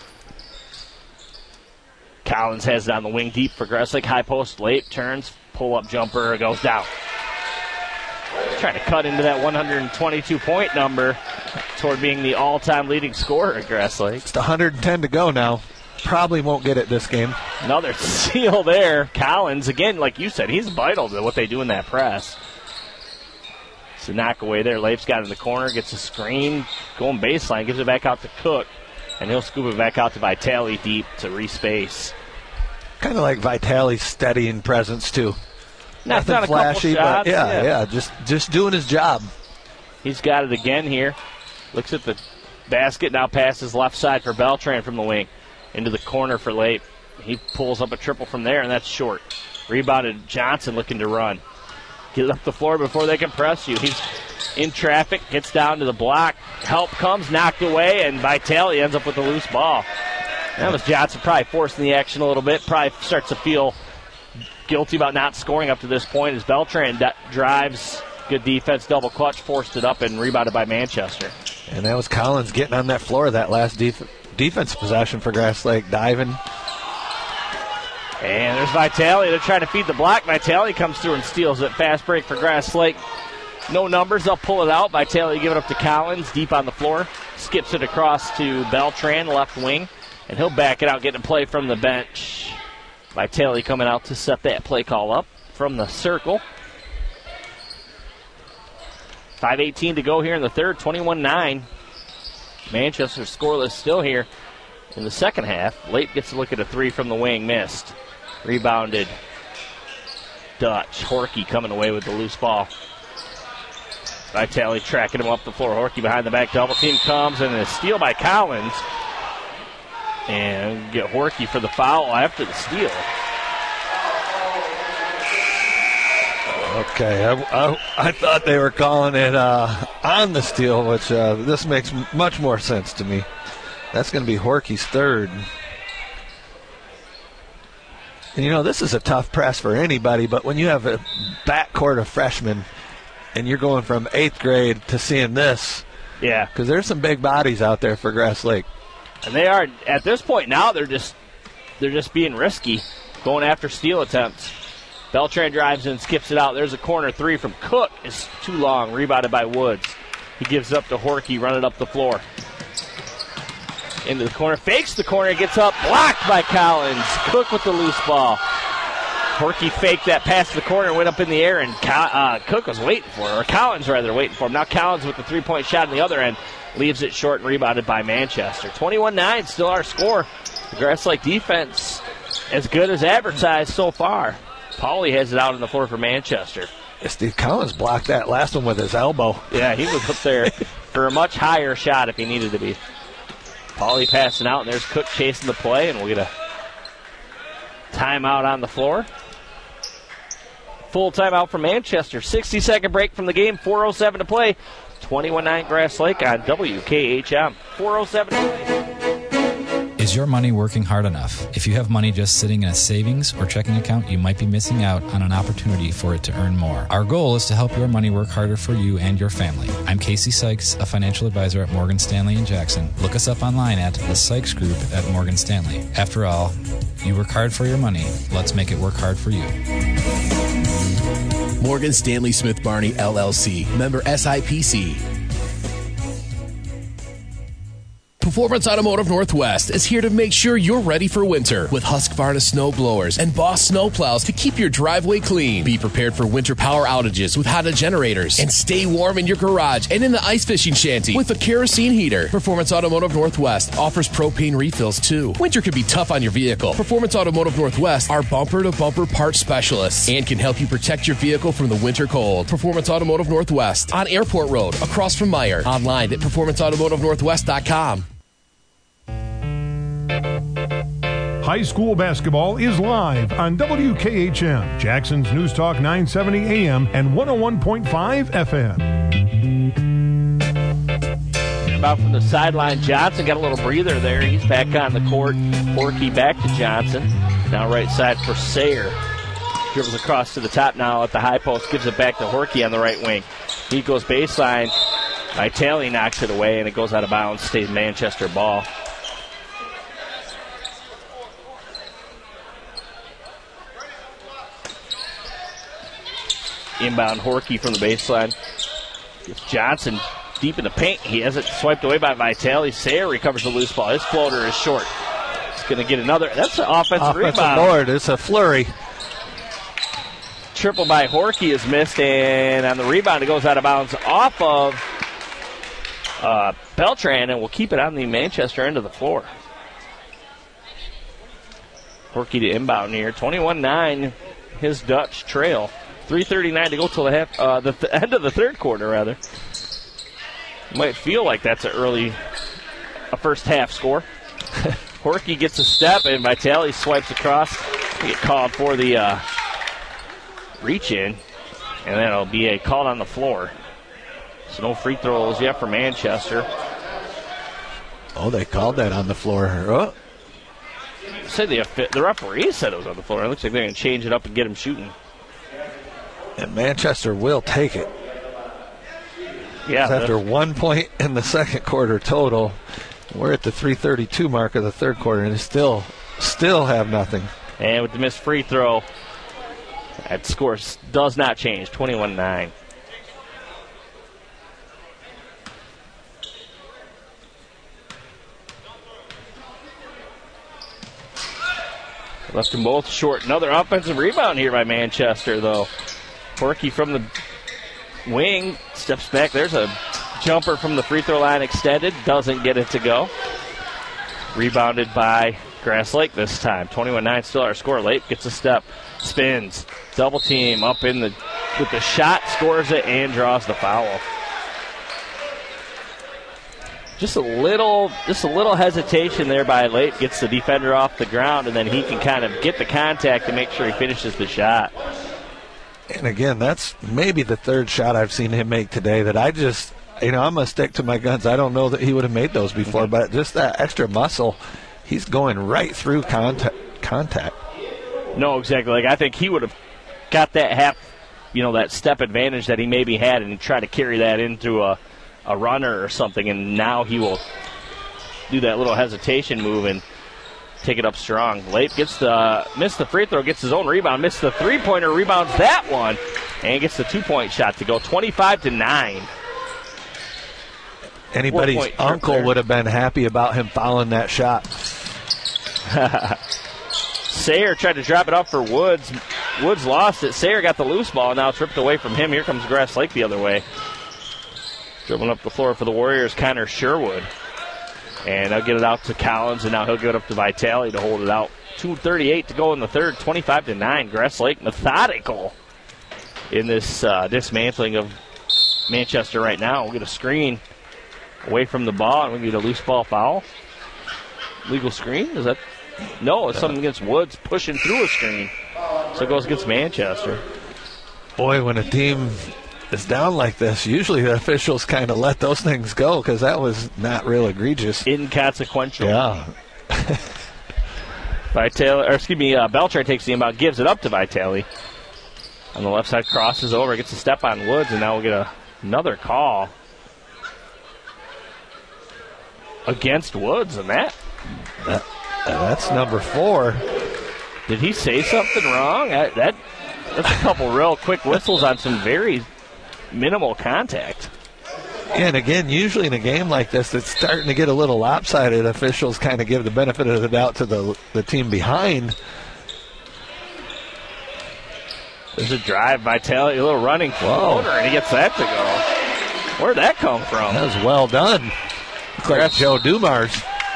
Collins has it on the wing deep for Grass Lake. High post, Late turns, pull-up jumper, goes down. trying to cut into that one hundred twenty-two point number toward being the all-time leading scorer at Grass Lake. Just one hundred ten to go now. Probably won't get it this game. Another steal there. Collins, again, like you said, he's vital to what they do in that press. It's a knock away there. Leif's got it in the corner, gets a screen, going baseline, gives it back out to Cook, and he'll scoop it back out to Vitale deep to respace. Kind of like Vitale's steadying presence, too. Not Nothing a flashy, couple shots, but yeah, yeah, yeah, just just doing his job. He's got it again here. Looks at the basket, now passes left side for Beltran from the wing. Into the corner for Leif. He pulls up a triple from there, and that's short. Rebounded Johnson looking to run. Get it up the floor before they can press you. He's in traffic, gets down to the block. Help comes, knocked away, and Vitale ends up with a loose ball. That was Johnson probably forcing the action a little bit. Probably starts to feel guilty about not scoring up to this point as Beltran d- drives. Good defense, double clutch, forced it up and rebounded by Manchester. And that was Collins getting on that floor that last def- defense possession for Grass Lake, diving. And there's Vitale. They're trying to feed the block. Vitale comes through and steals it. Fast break for Grass Lake. No numbers. They'll pull it out. Vitale give it up to Collins, deep on the floor. Skips it across to Beltran, left wing. And he'll back it out, getting a play from the bench. Vitale coming out to set that play call up from the circle. five eighteen to go here in the third, twenty-one nine. Manchester scoreless still here in the second half. Late gets a look at a three from the wing, missed. Rebounded Dutch. Horky coming away with the loose ball. Vitale tracking him up the floor. Horky behind the back, double team comes, and a steal by Collins. And get Horky for the foul after the steal. Okay, I, I, I thought they were calling it uh, on the steal, which uh, this makes m- much more sense to me. That's going to be Horky's third. And, you know, this is a tough press for anybody, but when you have a backcourt of freshmen and you're going from eighth grade to seeing this, yeah, because there's some big bodies out there for Grass Lake. And they are, at this point now, they're just they're just being risky, going after steal attempts. Beltran drives in, skips it out. There's a corner three from Cook. It's too long, rebounded by Woods. He gives up to Horky, running up the floor. Into the corner, fakes the corner, gets up, blocked by Collins. Cook with the loose ball. Horky faked that pass to the corner, went up in the air, and uh, Cook was waiting for it, or Collins rather waiting for him. Now Collins with the three-point shot on the other end, leaves it short and rebounded by Manchester. twenty-one nine, still our score. The Grass Lake defense as good as advertised so far. Pauly has it out on the floor for Manchester. Steve Collins blocked that last one with his elbow. Yeah, he was up there for a much higher shot if he needed to be. Pauly passing out, and there's Cook chasing the play, and we'll get a timeout on the floor. Full timeout for Manchester. sixty-second break from the game, four oh seven to play. twenty-one nine Grass Lake on W K H M. four oh seven to play. Is your money working hard enough? If you have money just sitting in a savings or checking account, you might be missing out on an opportunity for it to earn more. Our goal is to help your money work harder for you and your family. I'm Casey Sykes, a financial advisor at Morgan Stanley in Jackson. Look us up online at the Sykes Group at Morgan Stanley. After all, you work hard for your money. Let's make it work hard for you. Morgan Stanley Smith Barney, L L C. Member S I P C. Performance Automotive Northwest is here to make sure you're ready for winter with Husqvarna snow blowers and Boss snow plows to keep your driveway clean. Be prepared for winter power outages with Honda generators and stay warm in your garage and in the ice fishing shanty with a kerosene heater. Performance Automotive Northwest offers propane refills too. Winter can be tough on your vehicle. Performance Automotive Northwest are bumper-to-bumper parts specialists and can help you protect your vehicle from the winter cold. Performance Automotive Northwest on Airport Road across from Meyer. Online at performance automotive northwest dot com. High school basketball is live on W K H M, Jackson's News Talk nine seventy A M and one oh one point five F M. About from the sideline, Johnson got a little breather there. He's back on the court. Horky back to Johnson. Now right side for Sayer. Dribbles across to the top now at the high post. Gives it back to Horky on the right wing. He goes baseline. Vitale knocks it away, and it goes out of bounds. Stays Manchester ball. Inbound Horky from the baseline. Gets Johnson deep in the paint. He has it swiped away by Vitale. Sayre recovers the loose ball. His floater is short. He's going to get another. That's an offensive, offensive rebound. board. It's a flurry. Triple by Horky is missed, and on the rebound, it goes out of bounds off of uh, Beltran, and will keep it on the Manchester end of the floor. Horky to inbound here. twenty-one nine, his Dutch trail. three thirty-nine to go till the half, uh, the th- end of the third quarter, rather. Might feel like that's an early, a first half score. Horky gets a step, and Vitale swipes across. They get called for the uh, reach in, and then it'll be a call on the floor. So no free throws yet for Manchester. Oh, they called that on the floor. Oh. Say the the referee said it was on the floor. It looks like they're going to change it up and get him shooting. And Manchester will take it. Yeah. After one point in the second quarter total, we're at the three thirty-two mark of the third quarter, and still, still have nothing. And with the missed free throw, that score does not change. twenty-one nine. Left them both short. Another offensive rebound here by Manchester, though. Horky from the wing steps back. There's a jumper from the free throw line extended. Doesn't get it to go. Rebounded by Grass Lake this time. twenty-one nine still our score. Lake gets a step. Spins. Double team up in the with the shot. Scores it and draws the foul. Just a little, just a little hesitation there by Late. Gets the defender off the ground, and then he can kind of get the contact to make sure he finishes the shot. And again, that's maybe the third shot I've seen him make today that I just, you know, I'm going to stick to my guns. I don't know that he would have made those before, mm-hmm. but just that extra muscle, he's going right through contact. contact. No, exactly. Like I think he would have got that half, you know, that step advantage that he maybe had, and try to carry that into a. a runner or something, and now he will do that little hesitation move and take it up strong. Lape gets the missed the free throw, gets his own rebound, missed the three-pointer, rebounds that one, and gets the two-point shot to go twenty-five to nine. Anybody's uncle would have been happy about him fouling that shot. Sayre tried to drop it up for Woods. Woods lost it. Sayre got the loose ball, now it's ripped away from him. Here comes Grass Lake the other way. Dribbling up the floor for the Warriors, Connor Sherwood. And they'll get it out to Collins, and now he'll get it up to Vitale to hold it out. two thirty-eight to go in the third, twenty-five to nine. Grass Lake methodical in this uh, dismantling of Manchester right now. We'll get a screen away from the ball, and we'll get a loose ball foul. Legal screen? Is that? No, it's something against Woods pushing through a screen. So it goes against Manchester. Boy, when a team is down like this, usually the officials kind of let those things go because that was not real egregious. Inconsequential. Yeah. Vitale, or excuse me, uh, Beltran takes the inbound, gives it up to Vitale. On the left side, crosses over, gets a step on Woods, and now we'll get a, another call against Woods, and that, that that's number four. Did he say something wrong? I, that that's a couple real quick whistles on some very minimal contact. And again, usually in a game like this, it's starting to get a little lopsided. Officials kind of give the benefit of the doubt to the the team behind. There's a drive by Vitale, a little running floater, and he gets that to go. Where'd that come from? That was well done. Like Joe Dumars.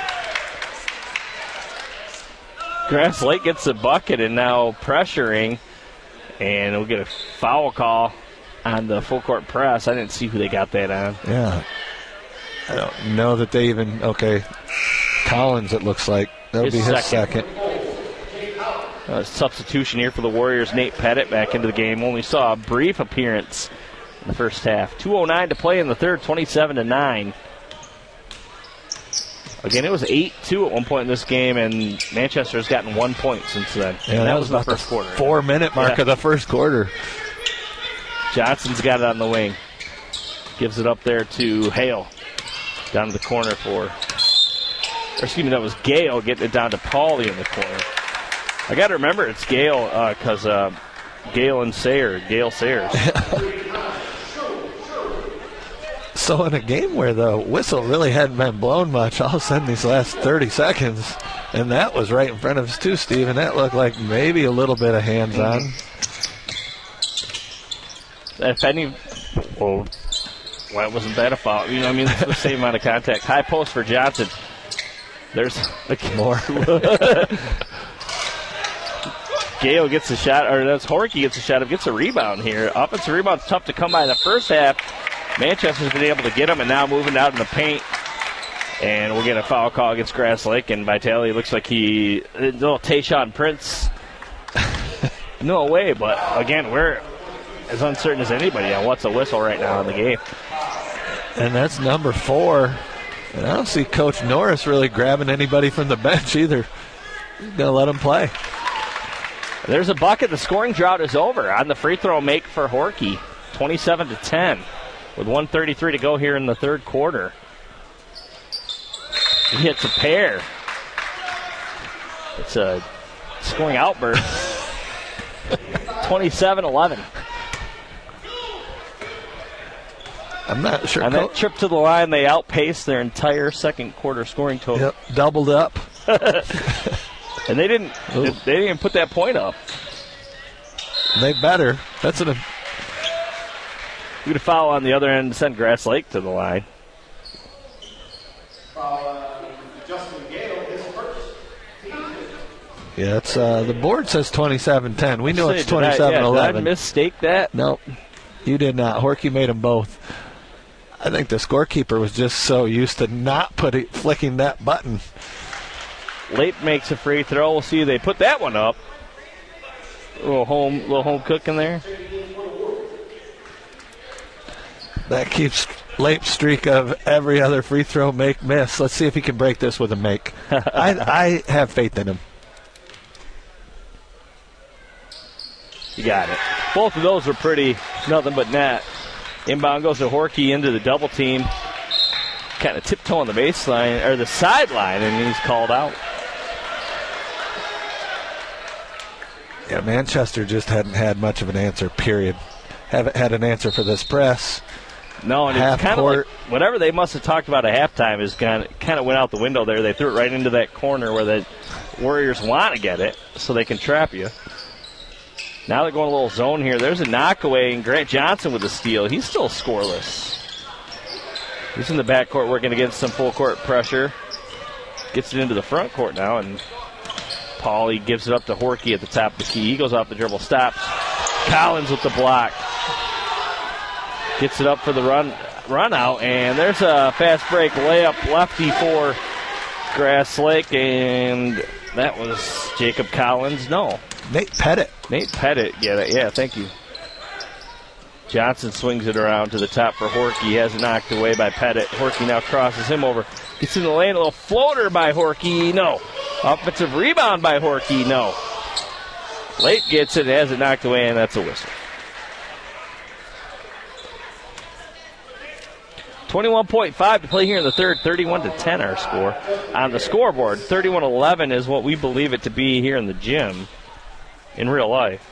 Grass Lake gets a bucket and now pressuring, and we'll get a foul call on the full court press. I didn't see who they got that on. Yeah. I don't know that they even, okay. Collins, it looks like. That would be his second. second. Uh, substitution here for the Warriors. Nate Pettit back into the game. Only saw a brief appearance in the first half. two oh nine to play in the third, twenty-seven to nine. Again, it was eight two at one point in this game, and Manchester's gotten one point since then. Yeah, that, that was was the the first quarter. Four-minute mark yeah. of the first quarter. Johnson's got it on the wing. Gives it up there to Hale. Down to the corner for, or excuse me, that was Gale getting it down to Pauly in the corner. I got to remember it's Gale because uh, uh, Gale and Sayre, Gale Sayers. So in a game where the whistle really hadn't been blown much, all of a sudden these last thirty seconds, and that was right in front of us too, Steve, and that looked like maybe a little bit of hands-on. If any, well, why wasn't that a foul? You know, I mean, it's the same amount of contact. High post for Johnson. There's more. Gale gets a shot, or that's Horky gets a shot, gets a rebound here. Offensive rebound's tough to come by in the first half. Manchester's been able to get him, and now moving out in the paint. And we'll get a foul call against Grass Lake, and Vitale looks like he, a little Tayshaun Prince. No way, but again, we're as uncertain as anybody on what's a whistle right now in the game. And that's number four. And I don't see Coach Norris really grabbing anybody from the bench either. He's going to let him play. There's a bucket. The scoring drought is over on the free throw make for Horky. twenty-seven to ten with one thirty-three to go here in the third quarter. He hits a pair. It's a scoring outburst. twenty-seven eleven. I'm not sure. On that trip to the line, they outpaced their entire second quarter scoring total. Yep, doubled up. And they didn't Ooh. they didn't even put that point up. They better. That's an. We get a foul on the other end to send Grass Lake to the line. Yeah, it's uh, the board says twenty-seven ten. We know it's twenty-seven eleven. Did I, yeah, did I mistake that? Nope, you did not. Horky made them both. I think the scorekeeper was just so used to not putting flicking that button. Lape makes a free throw. We'll see. They put that one up. A little home, little home cooking there. That keeps Lape's streak of every other free throw make miss. Let's see if he can break this with a make. I, I have faith in him. You got it. Both of those were pretty nothing but net. Inbound goes to Horky into the double team. Kind of tiptoeing the baseline or the sideline, and he's called out. Yeah, Manchester just hadn't had much of an answer, period. Haven't had an answer for this press. No, and Half it's kind of court. like whatever they must have talked about at halftime is kind of, kind of went out the window there. They threw it right into that corner where the Warriors want to get it so they can trap you. Now they're going a little zone here. There's a knockaway, and Grant Johnson with the steal. He's still scoreless. He's in the backcourt working against some full court pressure. Gets it into the front court now, and Pauly gives it up to Horky at the top of the key. He goes off the dribble, stops. Collins with the block. Gets it up for the run run out, and there's a fast break layup lefty for Grass Lake, and that was Jacob Collins. No. Nate Pettit. Nate Pettit, yeah, that, yeah, thank you. Johnson swings it around to the top for Horky. He has it knocked away by Pettit. Horky now crosses him over. Gets in the lane, a little floater by Horky, no. Offensive rebound by Horky, no. Late gets it, has it knocked away, and that's a whistle. twenty-one point five to play here in the third, thirty-one to ten our score. On the scoreboard, thirty-one eleven is what we believe it to be here in the gym in real life.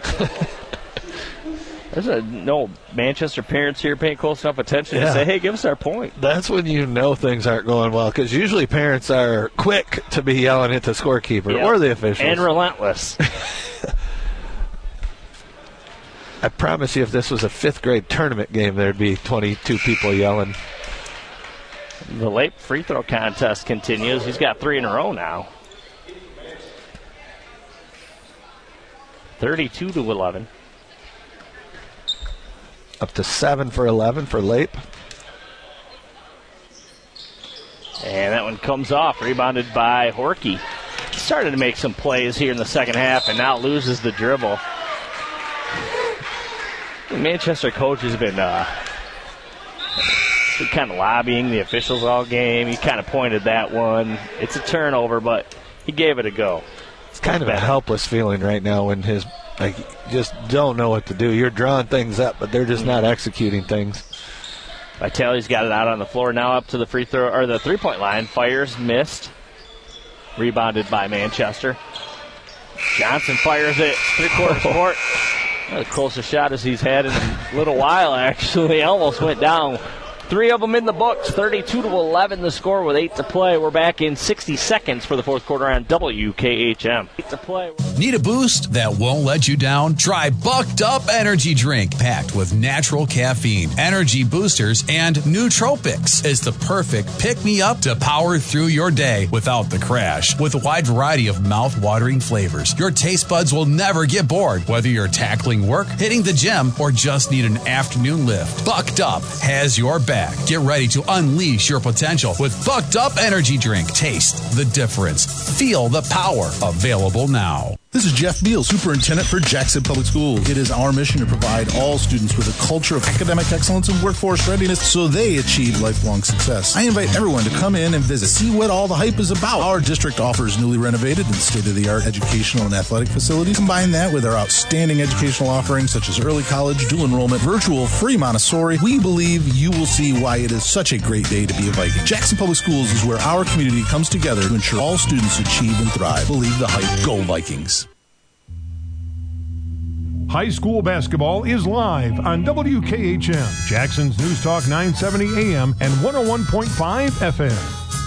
There's a, no Manchester parents here paying close enough attention yeah. to say, hey, give us our point. That's when you know things aren't going well, because usually parents are quick to be yelling at the scorekeeper yep. or the officials. And relentless. I promise you, if this was a fifth grade tournament game, there'd be twenty-two people yelling. The late free throw contest continues. He's got three in a row now. thirty-two to eleven. Up to seven for eleven for Lape. And that one comes off, rebounded by Horky. Started to make some plays here in the second half and now loses the dribble. The Manchester coach has been, uh, been kind of lobbying the officials all game. He kind of pointed that one. It's a turnover, but he gave it a go. It's kind of a helpless feeling right now when his, like, you just don't know what to do. You're drawing things up, but they're just not executing things. Vitale's got it out on the floor now up to the free throw or the three-point line. Fires, missed. Rebounded by Manchester. Johnson fires it three-quarters court. The closest shot as he's had in a little while, actually. Almost went down. Three of them in the books, thirty-two to eleven the score with eight to play. We're back in sixty seconds for the fourth quarter on W K H M. Eight to play. Need a boost that won't let you down? Try Bucked Up Energy Drink, packed with natural caffeine, energy boosters, and nootropics. Is the perfect pick-me-up to power through your day without the crash. With a wide variety of mouth-watering flavors, your taste buds will never get bored. Whether you're tackling work, hitting the gym, or just need an afternoon lift, Bucked Up has your back. Get ready to unleash your potential with Bucked Up Energy Drink. Taste the difference. Feel the power. Available now. This is Jeff Beal, Superintendent for Jackson Public School. It is our mission to provide all students with a culture of academic excellence and workforce readiness so they achieve lifelong success. I invite everyone to come in and visit, see what all the hype is about. Our district offers newly renovated and state-of-the-art educational and athletic facilities. Combine that with our outstanding educational offerings such as early college, dual enrollment, virtual, free Montessori. We believe you will see why it is such a great day to be a Viking. Jackson Public Schools is where our community comes together to ensure all students achieve and thrive. Believe the hype. Go Vikings. High school basketball is live on W K H M, Jackson's News Talk nine seventy A M and one oh one point five F M.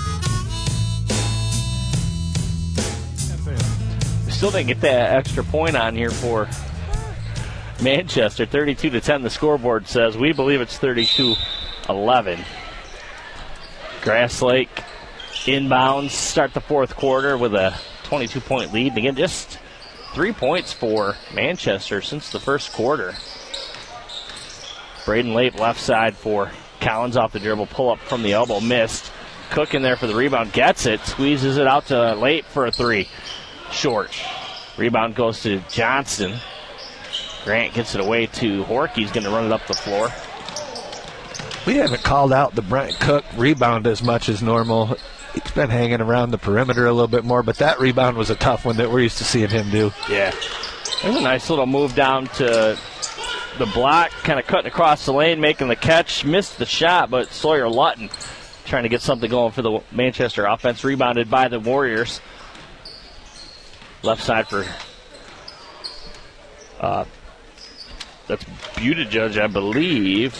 Still didn't get that extra point on here for Manchester. thirty-two to ten the scoreboard says. We believe it's thirty-two eleven. Grass Lake inbounds, start the fourth quarter with a twenty-two point lead. And again, just three points for Manchester since the first quarter. Braden Lape left side for Collins off the dribble. Pull up from the elbow. Missed. Cook in there for the rebound. Gets it. Squeezes it out to Lape for a three. Short. Rebound goes to Johnson. Grant gets it away to Hork. He's going to run it up the floor. We haven't called out the Brent Cook rebound as much as normal. He's been hanging around the perimeter a little bit more, but that rebound was a tough one that we're used to seeing him do. Yeah. There's a nice little move down to the block, kind of cutting across the lane, making the catch. Missed the shot, but Sawyer Lutton trying to get something going for the Manchester offense. Rebounded by the Warriors. Left side for uh, that's Buttigieg, I believe.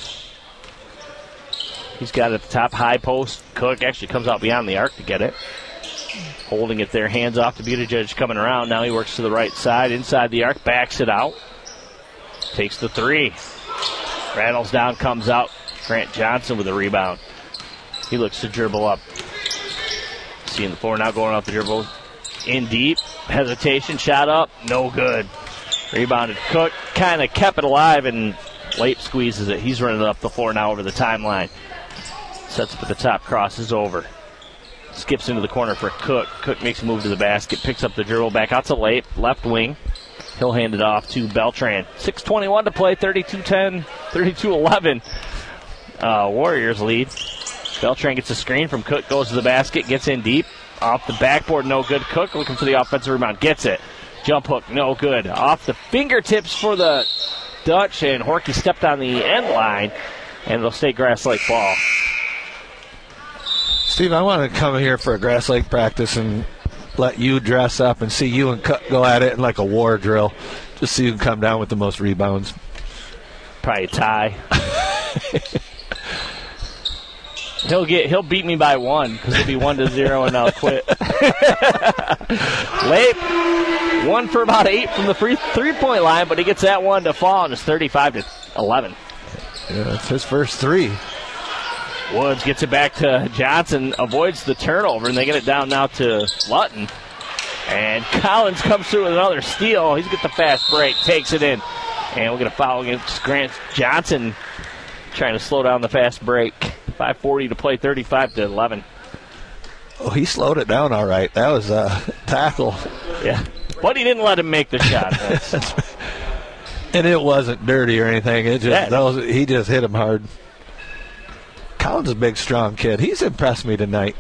He's got it at the top, high post. Cook actually comes out beyond the arc to get it. Holding it there, hands off to Buttigieg coming around. Now he works to the right side, inside the arc, backs it out. Takes the three. Rattles down, comes out. Grant Johnson with a rebound. He looks to dribble up. Seeing the floor now going off the dribble. In deep, hesitation, shot up, no good. Rebounded Cook, kind of kept it alive, and Lape squeezes it. He's running it up the floor now over the timeline. Sets up at the top, crosses over. Skips into the corner for Cook. Cook makes a move to the basket, picks up the dribble, back out to Lape, left wing. He'll hand it off to Beltran. six twenty-one to play, thirty-two ten, thirty-two eleven. Uh, Warriors lead. Beltran gets a screen from Cook, goes to the basket, gets in deep. Off the backboard, no good. Cook looking for the offensive rebound, gets it. Jump hook, no good. Off the fingertips for the Dutch, and Horky stepped on the end line, and it'll stay Grass Lake ball. Steve, I want to come here for a Grass Lake practice and let you dress up and see you and Cook go at it in like a war drill, just so you can come down with the most rebounds. Probably a tie. He'll get. He'll beat me by one because it'll be one to zero, and I'll quit. Lape, one for about eight from the free three-point line, but he gets that one to fall, and it's thirty-five to eleven. Yeah, that's his first three. Woods gets it back to Johnson, avoids the turnover, and they get it down now to Lutton. And Collins comes through with another steal. He's got the fast break, takes it in, and we'll get a foul against Grant Johnson, trying to slow down the fast break. five forty to play, thirty-five to eleven. Oh, he slowed it down all right. That was a tackle. Yeah, but he didn't let him make the shot. And it wasn't dirty or anything. It just yeah. that was, he just hit him hard. Collins is a big, strong kid. He's impressed me tonight.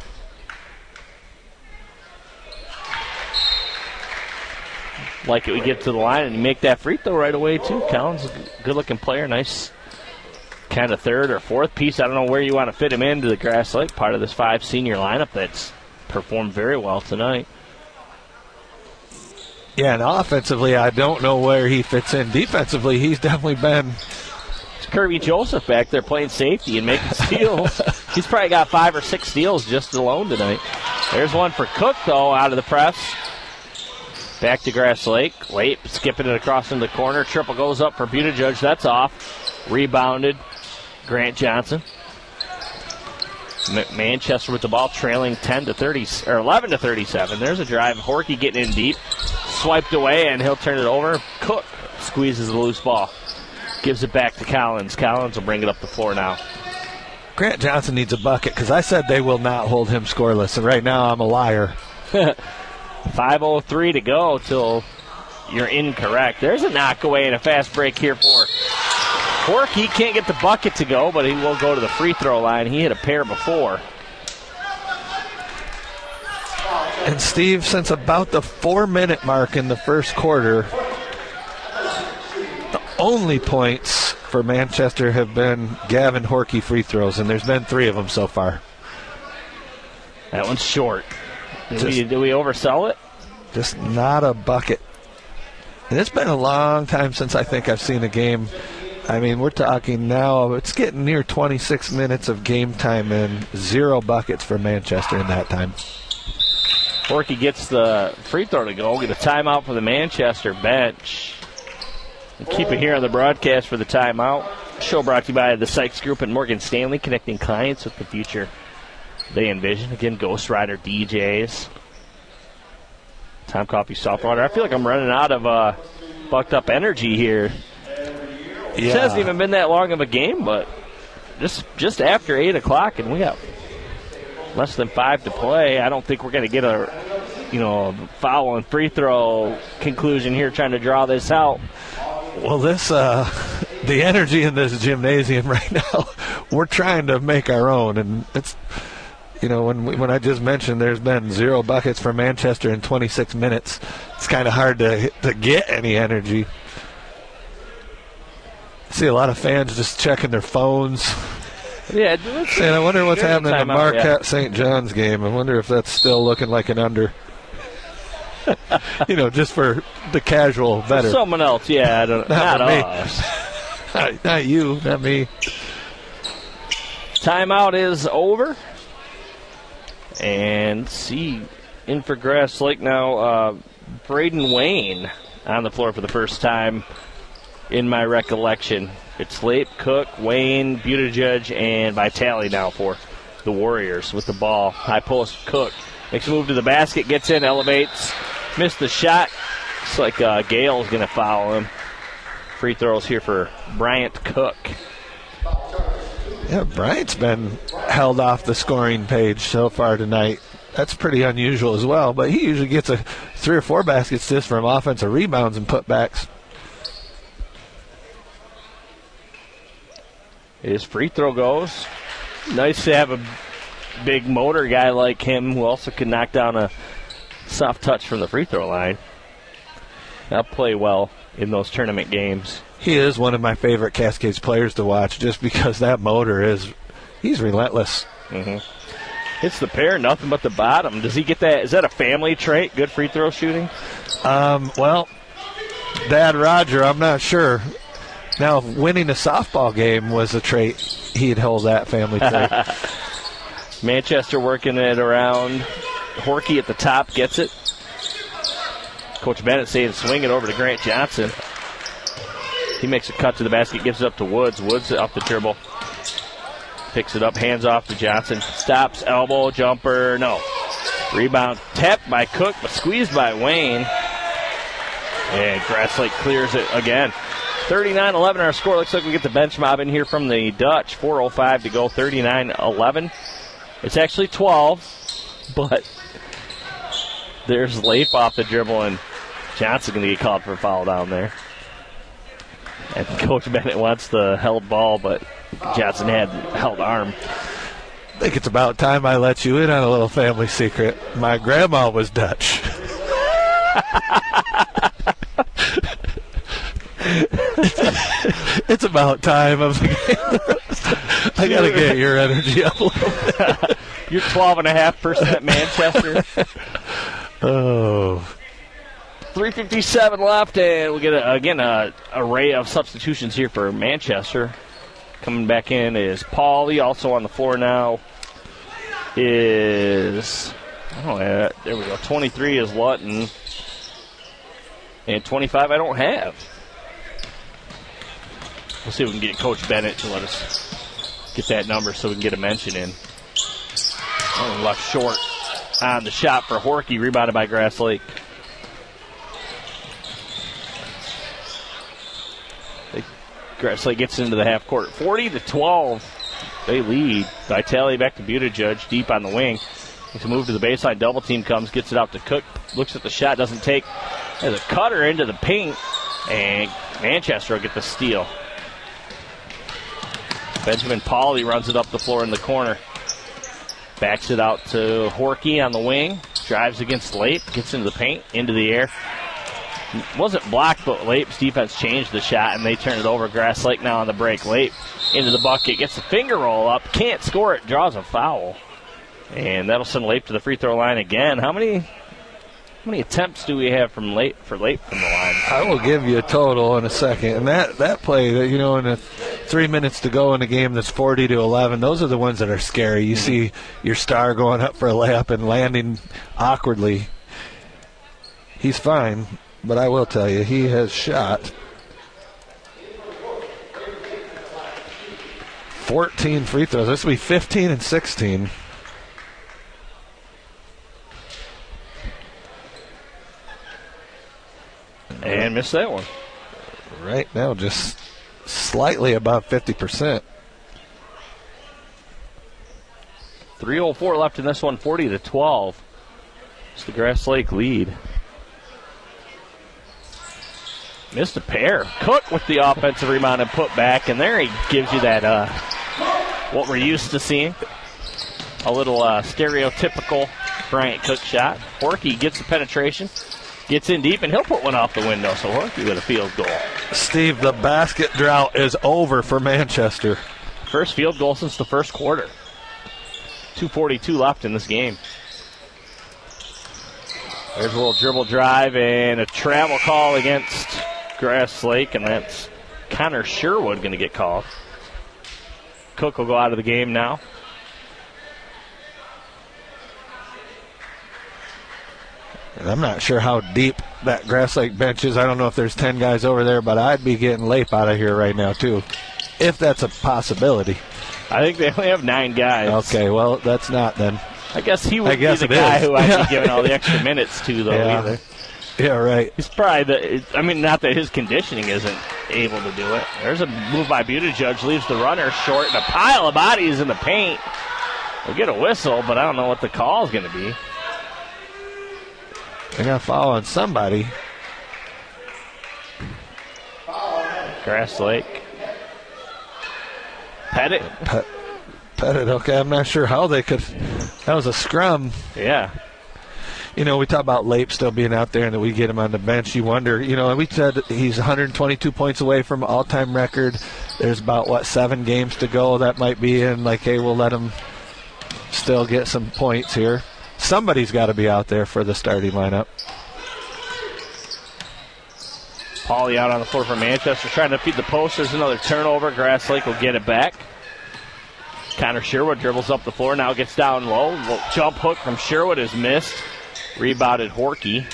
Like it, we get to the line and you make that free throw right away, too. Collins is a good-looking player, nice kind of third or fourth piece. I don't know where you want to fit him into the Grass Lake part of this five senior lineup that's performed very well tonight. Yeah, and offensively, I don't know where he fits in. Defensively, he's definitely been It's Kirby Joseph back there playing safety and making steals. He's probably got five or six steals just alone tonight. There's one for Cook, though, out of the press. Back to Grass Lake. Late, skipping it across in the corner. Triple goes up for Buttigieg. That's off. Rebounded. Grant Johnson. M- Manchester with the ball, trailing ten to thirty or eleven to thirty-seven. There's a drive. Horky getting in deep. Swiped away, and he'll turn it over. Cook squeezes the loose ball. Gives it back to Collins. Collins will bring it up the floor now. Grant Johnson needs a bucket because I said they will not hold him scoreless, and right now I'm a liar. five oh three to go till you're incorrect. There's a knockaway and a fast break here for Horky. Can't get the bucket to go, but he will go to the free throw line. He hit a pair before. And Steve, since about the four-minute mark in the first quarter, the only points for Manchester have been Gavin Horky free throws, and there's been three of them so far. That one's short. Did, Just, we, did we oversell it? Just not a bucket. And it's been a long time since I think I've seen a game. I mean, we're talking now, it's getting near twenty-six minutes of game time and zero buckets for Manchester in that time. Horky gets the free throw to go. Get a timeout for the Manchester bench. We'll keep it here on the broadcast for the timeout. Show brought to you by the Sykes Group and Morgan Stanley, connecting clients with the future they envision. Again, Ghost Rider D Js. Tom Coffee Soft Water. I feel like I'm running out of uh, bucked up energy here. Yeah. It hasn't even been that long of a game, but just just after eight o'clock, and we got less than five to play. I don't think we're going to get a, you know, foul and free throw conclusion here trying to draw this out. Well, this, uh, the energy in this gymnasium right now, we're trying to make our own. And it's, you know, when we, when I just mentioned there's been zero buckets for Manchester in twenty-six minutes, it's kind of hard to to get any energy. I see a lot of fans just checking their phones. Yeah, and I wonder what's happening at Marquette yeah. Saint John's game. I wonder if that's still looking like an under. You know, just for the casual better. Someone else, yeah. I don't, not not me. us. not, not you, not me. Timeout is over. And see, in for Grass Lake now, uh, Braden Wayne on the floor for the first time in my recollection. It's Lape, Cook, Wayne, Buttigieg, and Vitale now for the Warriors with the ball. High post, Cook. Makes a move to the basket, gets in, elevates. Missed the shot. Looks like uh, Gale's going to foul him. Free throws here for Bryant Cook. Yeah, Bryant's been held off the scoring page so far tonight. That's pretty unusual as well, but he usually gets a three or four baskets just from offensive rebounds and putbacks. His free throw goes. Nice to have a big motor guy like him who also can knock down a soft touch from the free throw line. That'll play well in those tournament games. He is one of my favorite Cascades players to watch just because that motor is, he's relentless. Mm-hmm. Hits the pair, nothing but the bottom. Does he get that? Is that a family trait, good free throw shooting? Um, well, Dad Roger, I'm not sure. Now, if winning a softball game was a trait, he'd hold that family trait. Manchester working it around. Horky at the top gets it. Coach Bennett saying swing it over to Grant Johnson. He makes a cut to the basket, gives it up to Woods. Woods off the dribble. Picks it up, hands off to Johnson. Stops, elbow, jumper, no. Rebound tapped by Cook, but squeezed by Wayne. And Grass Lake clears it again. thirty-nine eleven our score. Looks like we get the bench mob in here from the Dutch. four oh five to go, thirty-nine eleven. It's actually twelve, but there's Lape off the dribble, and Johnson going to get called for a foul down there. And Coach Bennett wants the held ball, but Johnson had held arm. I think it's about time I let you in on a little family secret. My grandma was Dutch. It's about time of the game. I got to get your energy up a little bit. You're twelve point five percent Manchester. Oh. three fifty-seven left, and we get, a, again, an array of substitutions here for Manchester. Coming back in is Pauly. Also on the floor now is, oh, yeah, there we go. twenty-three is Lutton. And twenty-five I don't have. We'll see if we can get Coach Bennett to let us get that number so we can get a mention in. Oh, left short on the shot for Horky, rebounded by Grass Lake. Grass Lake gets into the half court. forty to twelve. They lead. Vitale back to Buttigieg, deep on the wing. Makes a move to the baseline. Double team comes, gets it out to Cook. Looks at the shot, doesn't take. There's a cutter into the paint. And Manchester will get the steal. Benjamin Pauly runs it up the floor in the corner. Backs it out to Horky on the wing. Drives against Lape. Gets into the paint, into the air. Wasn't blocked, but Lape's defense changed the shot, and they turn it over. Grass Lake now on the break. Lape into the bucket, gets the finger roll up, can't score it, draws a foul. And that'll send Lape to the free throw line again. How many how many attempts do we have from Lape for Lape from the line? I will give you a total in a second. And that, that play, you know, in the three minutes to go in a game that's forty to eleven, those are the ones that are scary. You mm-hmm. see your star going up for a layup and landing awkwardly. He's fine. But I will tell you, he has shot fourteen free throws. This will be fifteen and sixteen. And missed that one. Right now, just slightly above fifty percent. three oh four left in this one, forty to twelve. It's the Grass Lake lead. Missed a pair. Cook with the offensive rebound and put back, and there he gives you that, uh, what we're used to seeing. A little uh, stereotypical Bryant Cook shot. Horky gets the penetration, gets in deep, and he'll put one off the window, so Horky with a field goal. Steve, the basket drought is over for Manchester. First field goal since the first quarter. two forty-two left in this game. There's a little dribble drive and a travel call against Grass Lake, and that's Connor Sherwood going to get called. Cook will go out of the game now. And I'm not sure how deep that Grass Lake bench is. I don't know if there's ten guys over there, but I'd be getting Lape out of here right now, too, if that's a possibility. I think they only have nine guys. Okay, well, that's not then. I guess he would be the guy is. who I'd be giving all the extra minutes to, though, yeah. either. Yeah, right. He's probably the, I mean, not that his conditioning isn't able to do it. There's a move by Buttigieg, leaves the runner short, and a pile of bodies in the paint. We'll get a whistle, but I don't know what the call is going to be. They got to foul on somebody. Grass Lake. Pettit. Pet, Pettit, okay. I'm not sure how they could. That was a scrum. Yeah. You know, we talk about Lape still being out there and that we get him on the bench. You wonder, you know, and we said he's one hundred twenty-two points away from all-time record. There's about, what, seven games to go that might be in. Like, hey, we'll let him still get some points here. Somebody's got to be out there for the starting lineup. Pauly out on the floor for Manchester, trying to feed the post. There's another turnover. Grass Lake will get it back. Connor Sherwood dribbles up the floor, now gets down low. Jump hook from Sherwood is missed. Rebounded Horky.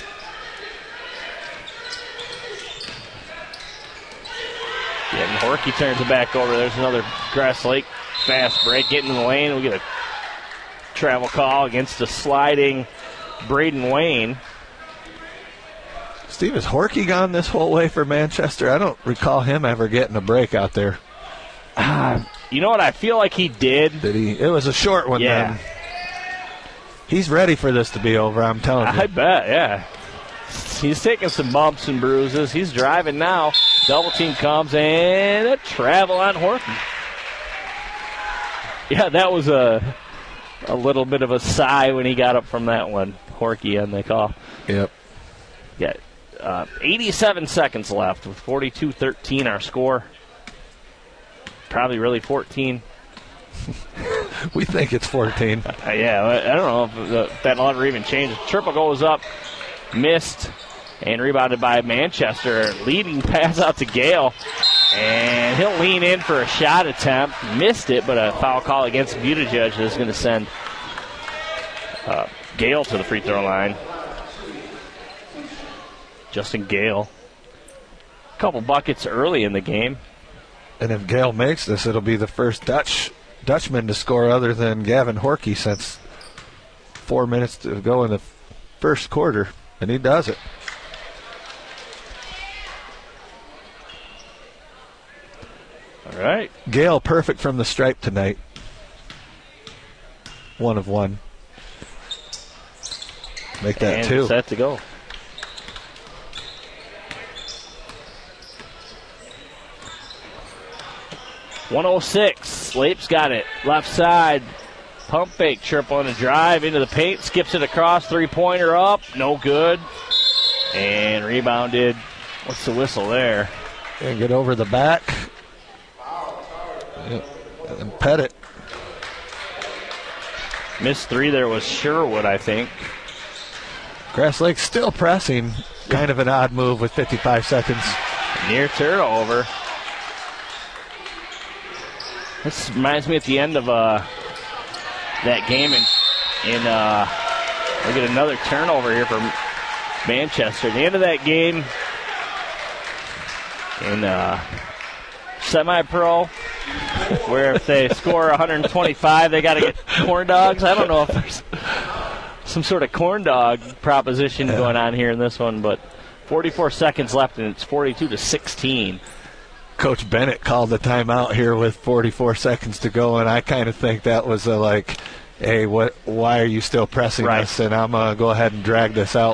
Yeah, and Horky turns it back over. There's another Grass Lake fast break. Getting in the lane. We get a travel call against the sliding Braden Wayne. Steve, has Horky gone this whole way for Manchester? I don't recall him ever getting a break out there. Uh, you know what? I feel like he did. Did he? It was a short one yeah. then. He's ready for this to be over, I'm telling you. I bet, yeah. He's taking some bumps and bruises. He's driving now. Double team comes and a travel on Horky. Yeah, that was a a little bit of a sigh when he got up from that one. Horky on the call. Yep. Yeah. Uh, eighty-seven seconds left with forty-two thirteen our score. Probably really fourteen. We think it's fourteen. Uh, yeah, I don't know if, the, if that'll ever even change. Triple goes up, missed, and rebounded by Manchester. Leading pass out to Gale. And he'll lean in for a shot attempt. Missed it, but a foul call against Buttigieg is going to send uh, Gale to the free throw line. Justin Gale. A couple buckets early in the game. And if Gale makes this, it'll be the first Dutch Dutchman to score other than Gavin Horkey since four minutes to go in the first quarter. And he does it. All right. Gale perfect from the stripe tonight. One of one. Make that and two. Set to go. one oh six. Lape's got it. Left side. Pump fake. Triple on a drive into the paint. Skips it across. Three-pointer up. No good. And rebounded. What's the whistle there? And get over the back. Yep. And pet it. Missed three there was Sherwood, I think. Grass Lake still pressing. Kind of an odd move with fifty-five seconds. Near turnover. This reminds me at the end of uh, that game in, in uh, we get another turnover here from Manchester. At the end of that game in uh, semi-pro, where if they score one hundred twenty-five, they got to get corn dogs. I don't know if there's some sort of corn dog proposition yeah. going on here in this one, but forty-four seconds left, and it's forty-two to sixteen. Coach Bennett called the timeout here with forty-four seconds to go, and I kind of think that was a like, hey, what? Why are you still pressing right. us? And I'm going to go ahead and drag this out.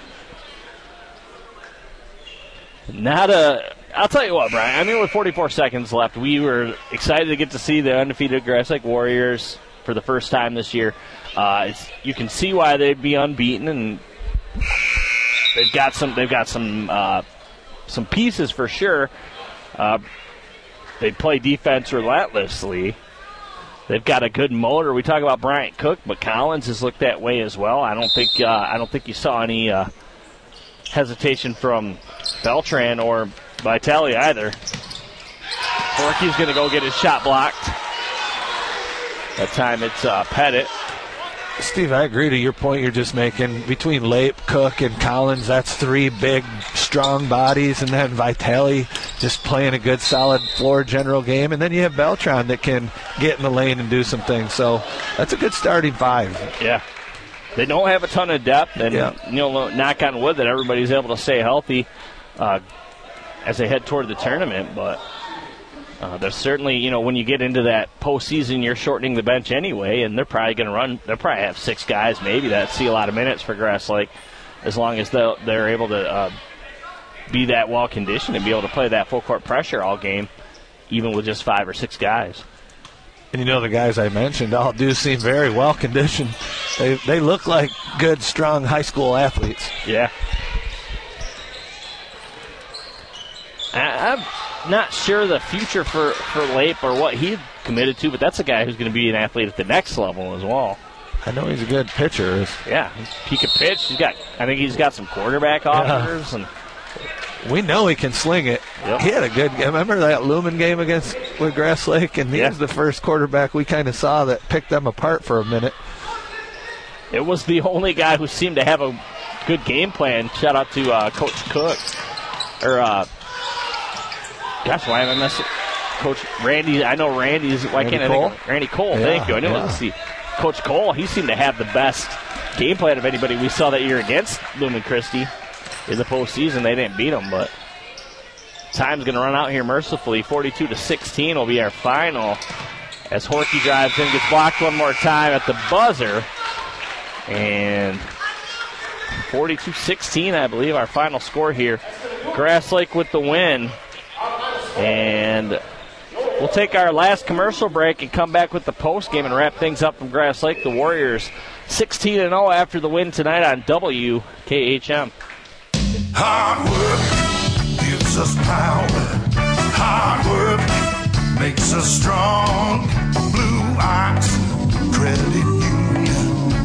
Not a... I'll tell you what, Brian. I mean, with forty-four seconds left, we were excited to get to see the undefeated Grass Lake Warriors for the first time this year. Uh, it's, you can see why they'd be unbeaten, and they've got some. They've got some uh, some pieces for sure. Uh, they play defense relentlessly. They've got a good motor. We talk about Bryant Cook, but Collins has looked that way as well. I don't think. Uh, I don't think you saw any uh, hesitation from Beltran or Vitale either. Borky's going to go get his shot blocked. That time it's uh, Pettit. Steve, I agree to your point you're just making. Between Lape, Cook, and Collins, that's three big, strong bodies. And then Vitale just playing a good, solid floor general game. And then you have Beltran that can get in the lane and do some things. So that's a good starting five. Yeah. They don't have a ton of depth. And, yeah. you know, knock on wood that everybody's able to stay healthy uh, as they head toward the tournament. But uh, there's certainly, you know, when you get into that postseason, you're shortening the bench anyway, and they're probably going to run, they'll probably have six guys maybe that see a lot of minutes for Grass Lake, as long as they're, they're able to uh, be that well conditioned and be able to play that full court pressure all game, even with just five or six guys. And you know, the guys I mentioned all do seem very well conditioned. They they look like good, strong high school athletes. Yeah. I, I'm not sure the future for, for Lape or what he committed to, but that's a guy who's going to be an athlete at the next level as well. I know he's a good pitcher. Yeah, he can pitch. He's got. I think he's got some quarterback offers, yeah. and we know he can sling it. Yep. He had a good game. Remember that Lumen game against with Grass Lake, and he yeah. was the first quarterback we kind of saw that picked them apart for a minute. It was the only guy who seemed to have a good game plan. Shout out to uh, Coach Cook, or uh, gosh, why am I messing? Coach Randy. I know Randy's. Why Randy can't Cole? I think? Randy Cole. Yeah, thank you. I knew yeah. it was the Coach Cole. He seemed to have the best game plan of anybody we saw that year against Lumen Christi in the postseason. They didn't beat him, but time's going to run out here mercifully. forty-two to sixteen will be our final as Horkey drives in, gets blocked one more time at the buzzer, and forty-two sixteen, I believe, our final score here. Grass Lake with the win, and we'll take our last commercial break and come back with the post game and wrap things up from Grass Lake. The Warriors sixteen and oh after the win tonight on W K H M. Hard work gives us power. Hard work makes us strong. Blue Ox Credit Union puts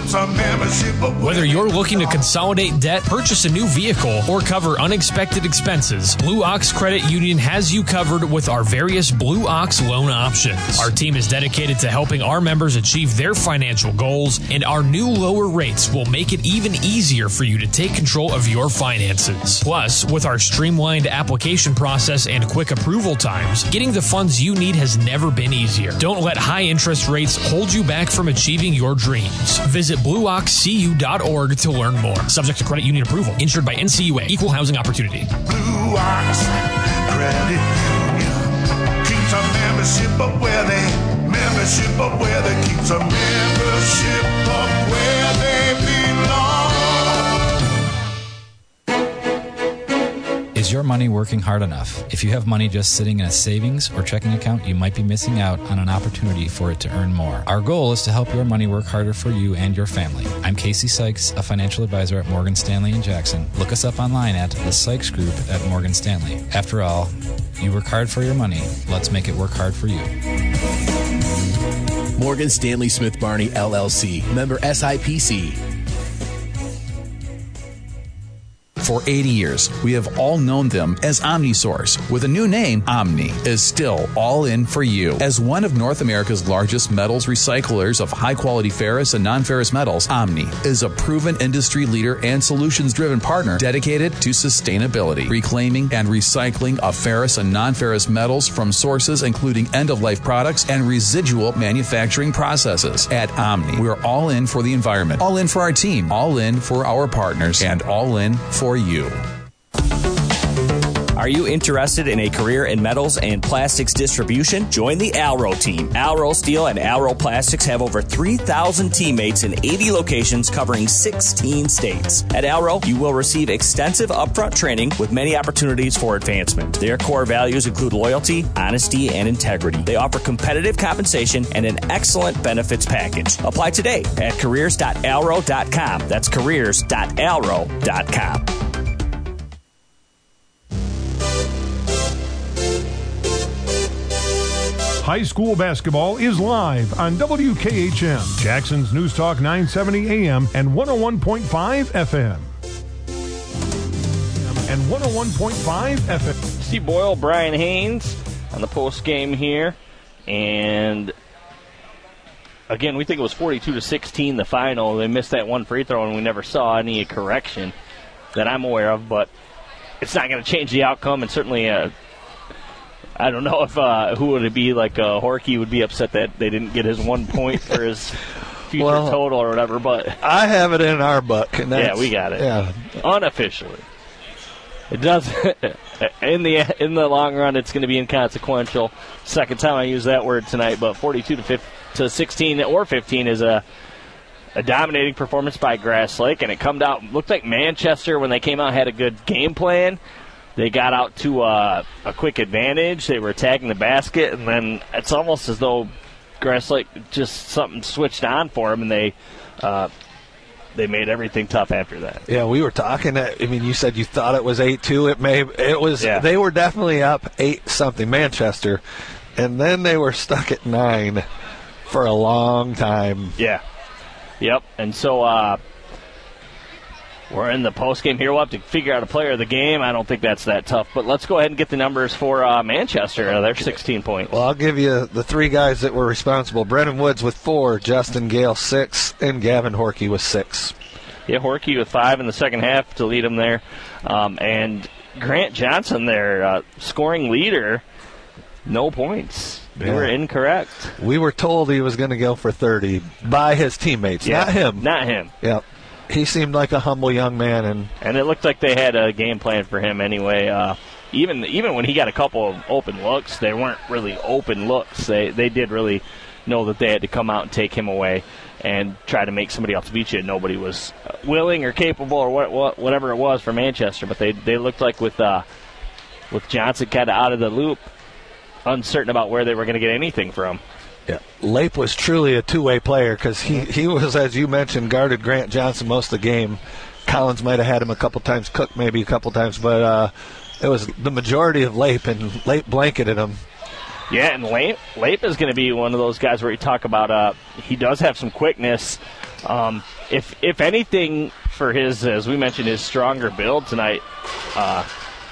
keeps our membership away. Whether you're looking to consolidate debt, purchase a new vehicle, or cover unexpected expenses, Blue Ox Credit Union has you covered with our various Blue Ox loan options. Our team is dedicated to helping our members achieve their financial goals, and our new lower rates will make it even easier for you to take control of your finances. Plus, with our streamlined application process and quick approval times, getting the funds you need has never been easier. Don't let high interest rates hold you back from achieving your dreams. Visit blue ox c u dot org to learn more. Subject to credit union approval. Insured by N C U A. Equal housing opportunity. Blue Ox Credit Union keeps our membership up where they membership up where they keeps our membership up where they belong. Is your money working hard enough? If you have money just sitting in a savings or checking account, you might be missing out on an opportunity for it to earn more. Our goal is to help your money work harder for you and your family. I'm Casey Sykes, a financial advisor at Morgan Stanley in Jackson. Look us up online at the Sykes Group at Morgan Stanley. After all, you work hard for your money. Let's make it work hard for you. Morgan Stanley Smith Barney, L L C. Member S I P C. For eighty years, we have all known them as OmniSource. With a new name, Omni is still all in for you. As one of North America's largest metals recyclers of high-quality ferrous and non-ferrous metals, Omni is a proven industry leader and solutions-driven partner dedicated to sustainability, reclaiming and recycling of ferrous and non-ferrous metals from sources including end-of-life products and residual manufacturing processes. At Omni, we're all in for the environment, all in for our team, all in for our partners, and all in for you. Are you interested in a career in metals and plastics distribution? Join the Alro team. Alro Steel and Alro Plastics have over three thousand teammates in eighty locations covering sixteen states. At Alro, you will receive extensive upfront training with many opportunities for advancement. Their core values include loyalty, honesty, and integrity. They offer competitive compensation and an excellent benefits package. Apply today at careers dot alro dot com. That's careers dot alro dot com. High school basketball is live on W K H M, Jackson's News Talk nine seventy A M and one oh one point five F M. And one oh one point five F M. Steve Boyle, Brian Haynes on the post game here. And again, we think it was forty-two to sixteen the final. They missed that one free throw, and we never saw any correction that I'm aware of. But it's not going to change the outcome, and certainly uh, I don't know if uh, who would it be, like uh, Horky would be upset that they didn't get his one point for his future well, total or whatever. But I have it in our book. And yeah, we got it. Yeah. Unofficially. It does in the in the long run. It's going to be inconsequential. Second time I use that word tonight, but forty-two to fifteen, to sixteen or fifteen is a a dominating performance by Grass Lake, and it come out looked like Manchester when they came out had a good game plan. They got out to uh, a quick advantage. They were attacking the basket, and then it's almost as though Grass Lake just something switched on for them, and they. Uh, They made everything tough after that. Yeah, we were talking. At, I mean, you said you thought it was eight two. It may. It was. Yeah. They were definitely up eight something, Manchester, and then they were stuck at nine for a long time. Yeah. Yep. And so uh, we're in the post game here. We'll have to figure out a player of the game. I don't think that's that tough. But let's go ahead and get the numbers for uh, Manchester. Uh, they're sixteen points. Well, I'll give you the three guys that were responsible. Brennan Woods with four, Justin Gale six, and Gavin Horkey with six. Yeah, Horkey with five in the second half to lead them there. Um, and Grant Johnson there, uh, scoring leader, no points. They yeah. were incorrect. We were told he was going to go for thirty by his teammates, yeah, not him. Not him. Yep. He seemed like a humble young man, and and it looked like they had a game plan for him anyway. Uh, even even when he got a couple of open looks, they weren't really open looks. They they did really know that they had to come out and take him away and try to make somebody else beat you. Nobody was willing or capable or what, what whatever it was for Manchester, but they they looked like with uh, with Johnson kind of out of the loop, uncertain about where they were going to get anything from. Yeah, Lape was truly a two-way player because he, he was, as you mentioned, guarded Grant Johnson most of the game. Collins might have had him a couple times, Cook maybe a couple times, but uh, it was the majority of Lape, and Lape blanketed him. Yeah, and Lape, Lape is going to be one of those guys where you talk about uh, he does have some quickness. Um, if if anything, for his, as we mentioned, his stronger build tonight, uh,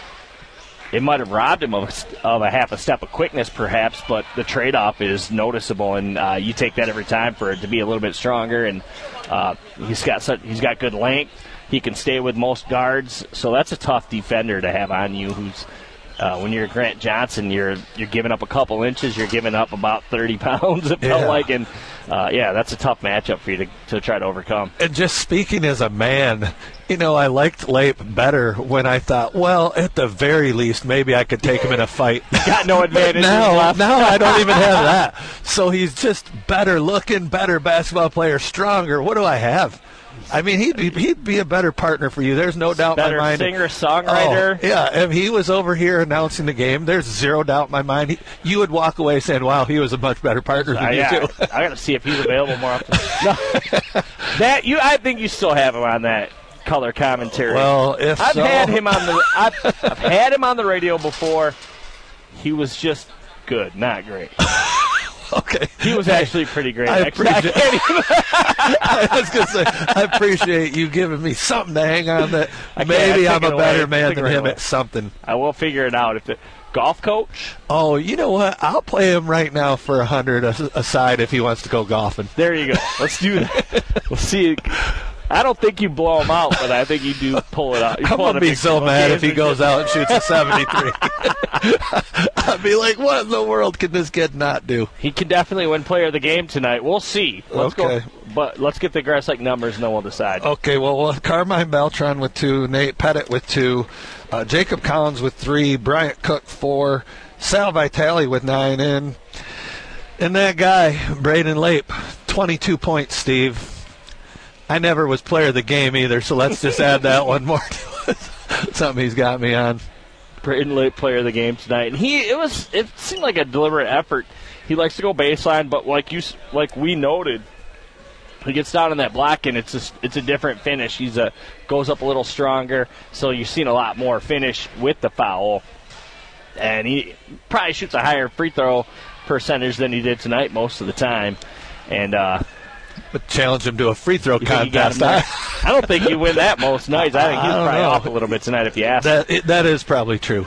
it might have robbed him of a, of a half a step of quickness, perhaps, but the trade-off is noticeable, and uh, you take that every time for it to be a little bit stronger. And uh, he's got such, he's got good length. He can stay with most guards, so that's a tough defender to have on you. Who's uh, when you're Grant Johnson, you're you're giving up a couple inches, you're giving up about thirty pounds. It felt Yeah. like, and uh, yeah, that's a tough matchup for you to to try to overcome. And just speaking as a man, you know, I liked Lape better when I thought, well, at the very least, maybe I could take him in a fight. Got no advantage. now, now I don't even have that. So he's just better looking, better basketball player, stronger. What do I have? I mean, he'd be, he'd be a better partner for you. There's no doubt in Better my mind. singer, songwriter. Oh, yeah, if he was over here announcing the game, there's zero doubt in my mind. He, you would walk away saying, wow, he was a much better partner than Uh, you yeah, two. I got to see if he's available more often. No. that you, I think you still have him on that color commentary. Well, if I've so- had him on the, I've, I've had him on the radio before. He was just good, not great. Okay. He was actually pretty great. I Actually, I appreciate- can't even- I was going to say, I appreciate you giving me something to hang on that I can't- maybe I I'm take a it better away. man Take than it him away. at something. I will figure it out. If the golf coach. Oh, you know what? I'll play him right now for a hundred aside if he wants to go golfing. There you go. Let's do that. We'll see. I don't think you blow him out, but I think you do pull it out. You I'm pull going to out a be big so one. mad if he goes out and shoots a seventy-three. I'd be like, what in the world can this kid not do? He can definitely win player of the game tonight. We'll see. Let's Okay. go. But let's get the Grass Lake numbers, and then we'll decide. Okay, well, well Carmine Beltran with two, Nate Pettit with two, uh, Jacob Collins with three, Bryant Cook four, Sal Vitale with nine in, and that guy, Braden Lape, twenty-two points, Steve. I never was player of the game either, so let's just add that one more to it. Something he's got me on. Braden Lake player of the game tonight, and he it was it seemed like a deliberate effort. He likes to go baseline, but like you like we noted, he gets down in that block and it's a, it's a different finish. He's a goes up a little stronger, so you're seeing a lot more finish with the foul, and he probably shoots a higher free throw percentage than he did tonight most of the time, and. uh But challenge him to a free throw You think you got contest. him there? I don't think you win that most nights. I think he's I don't probably know. off a little bit tonight if you ask. That it, that is probably true.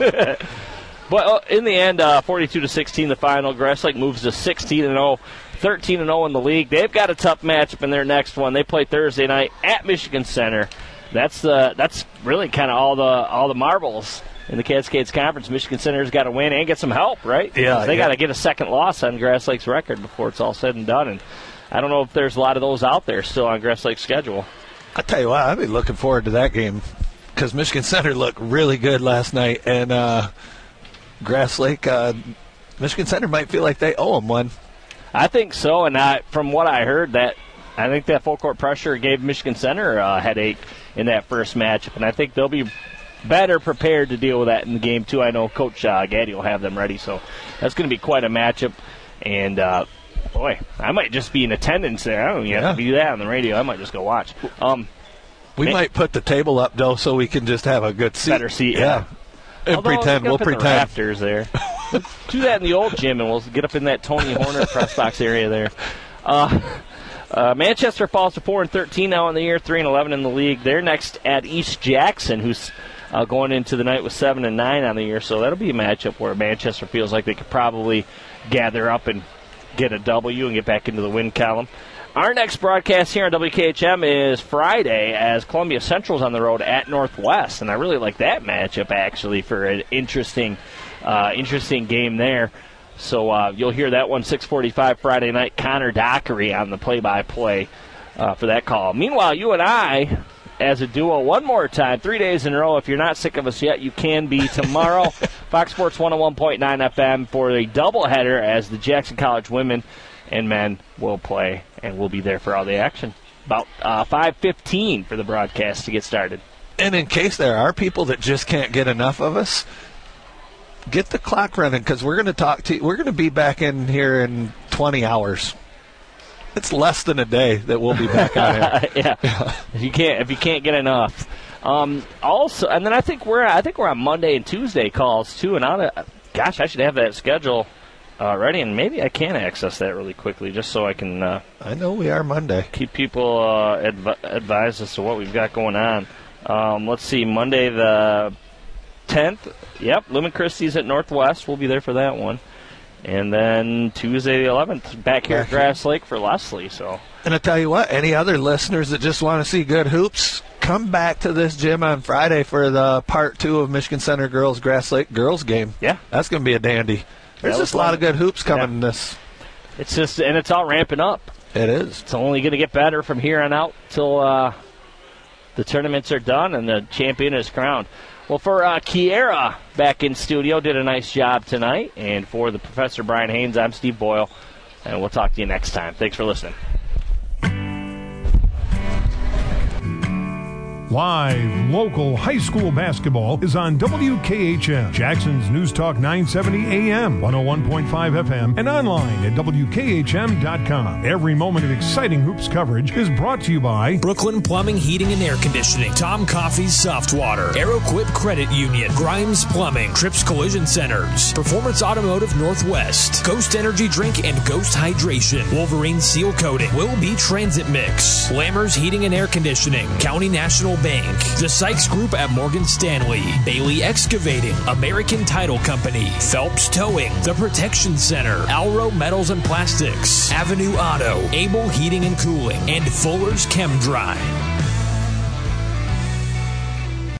But uh, in the end, uh, forty-two to sixteen, the final. Grass Lake moves to sixteen and oh, thirteen and oh in the league. They've got a tough matchup in their next one. They play Thursday night at Michigan Center. That's the that's really kind of all the all the marbles in the Cascades Conference. Michigan Center's got to win and get some help, right? Yeah, they yeah. got to get a second loss on Grass Lake's record before it's all said and done. And I don't know if there's a lot of those out there still on Grass Lake's schedule. I tell you what, I've been looking forward to that game because Michigan Center looked really good last night, and uh, Grass Lake, uh, Michigan Center might feel like they owe them one. I think so, and I, from what I heard, that I think that full court pressure gave Michigan Center a headache in that first matchup, and I think they'll be better prepared to deal with that in the game too. I know Coach uh, Gaddy will have them ready, so that's going to be quite a matchup. And uh, boy, I might just be in attendance there. I don't even have to do that on the radio. I might just go watch. Um, We man, might put the table up, though, so we can just have a good seat. Better seat, yeah. And Although, pretend, get we'll up in the pretend. rafters there. Do that in the old gym, and we'll get up in that Tony Horner press box area there. Uh, uh, Manchester falls to four and thirteen now in the year, three and eleven in the league. They're next at East Jackson, who's uh, going into the night with seven and nine on the year. So that'll be a matchup where Manchester feels like they could probably gather up and get a W and get back into the win column. Our next broadcast here on W K H M is Friday as Columbia Central's on the road at Northwest, and I really like that matchup actually for an interesting, uh, interesting game there. So uh, you'll hear that one six forty-five Friday night. Connor Dockery on the play-by-play uh, for that call. Meanwhile, you and I, as a duo, one more time, three days in a row. If you're not sick of us yet, you can be tomorrow. Fox Sports one oh one point nine F M for a doubleheader as the Jackson College women and men will play, and we'll be there for all the action. About uh, five fifteen for the broadcast to get started. And in case there are people that just can't get enough of us, get the clock running because we're going to talk to. We're going to be back in here in twenty hours. It's less than a day that we'll be back on here. yeah. yeah. If you can't, if you can't get enough. Um, also, and then I think we're I think we're on Monday and Tuesday calls too. And I, gosh, I should have that schedule already, and maybe I can access that really quickly just so I can. Uh, I know we are Monday. Keep people uh, adv- advised as to what we've got going on. Um, let's see, Monday the tenth. Yep, Lumen Christie's at Northwest. We'll be there for that one. And then Tuesday the eleventh, back here back at Grass Lake for Leslie. So. And I tell you what, any other listeners that just want to see good hoops, come back to this gym on Friday for the part two of Michigan Center Girls Grass Lake Girls game. Yeah. That's going to be a dandy. There's just a lot of good hoops coming yeah. in this. It's just, and it's all ramping up. It is. It's only going to get better from here on out till uh, the tournaments are done and the champion is crowned. Well, for uh, Kiera back in studio, did a nice job tonight. And for the Professor Brian Haynes, I'm Steve Boyle. And we'll talk to you next time. Thanks for listening. Live local high school basketball is on W K H M, Jackson's News Talk nine seventy A M, one oh one point five F M, and online at W K H M dot com. Every moment of exciting hoops coverage is brought to you by Brooklyn Plumbing, Heating, and Air Conditioning, Tom Coffee's Soft Water, AeroQuip Credit Union, Grimes Plumbing, Trips Collision Centers, Performance Automotive Northwest, Ghost Energy Drink and Ghost Hydration, Wolverine Seal Coating, Will Be Transit Mix, Lammers Heating and Air Conditioning, County National Bank, the Sykes Group at Morgan Stanley, Bailey Excavating, American Title Company, Phelps Towing, The Protection Center, Alro Metals and Plastics, Avenue Auto, Able Heating and Cooling, and Fuller's Chem Dry.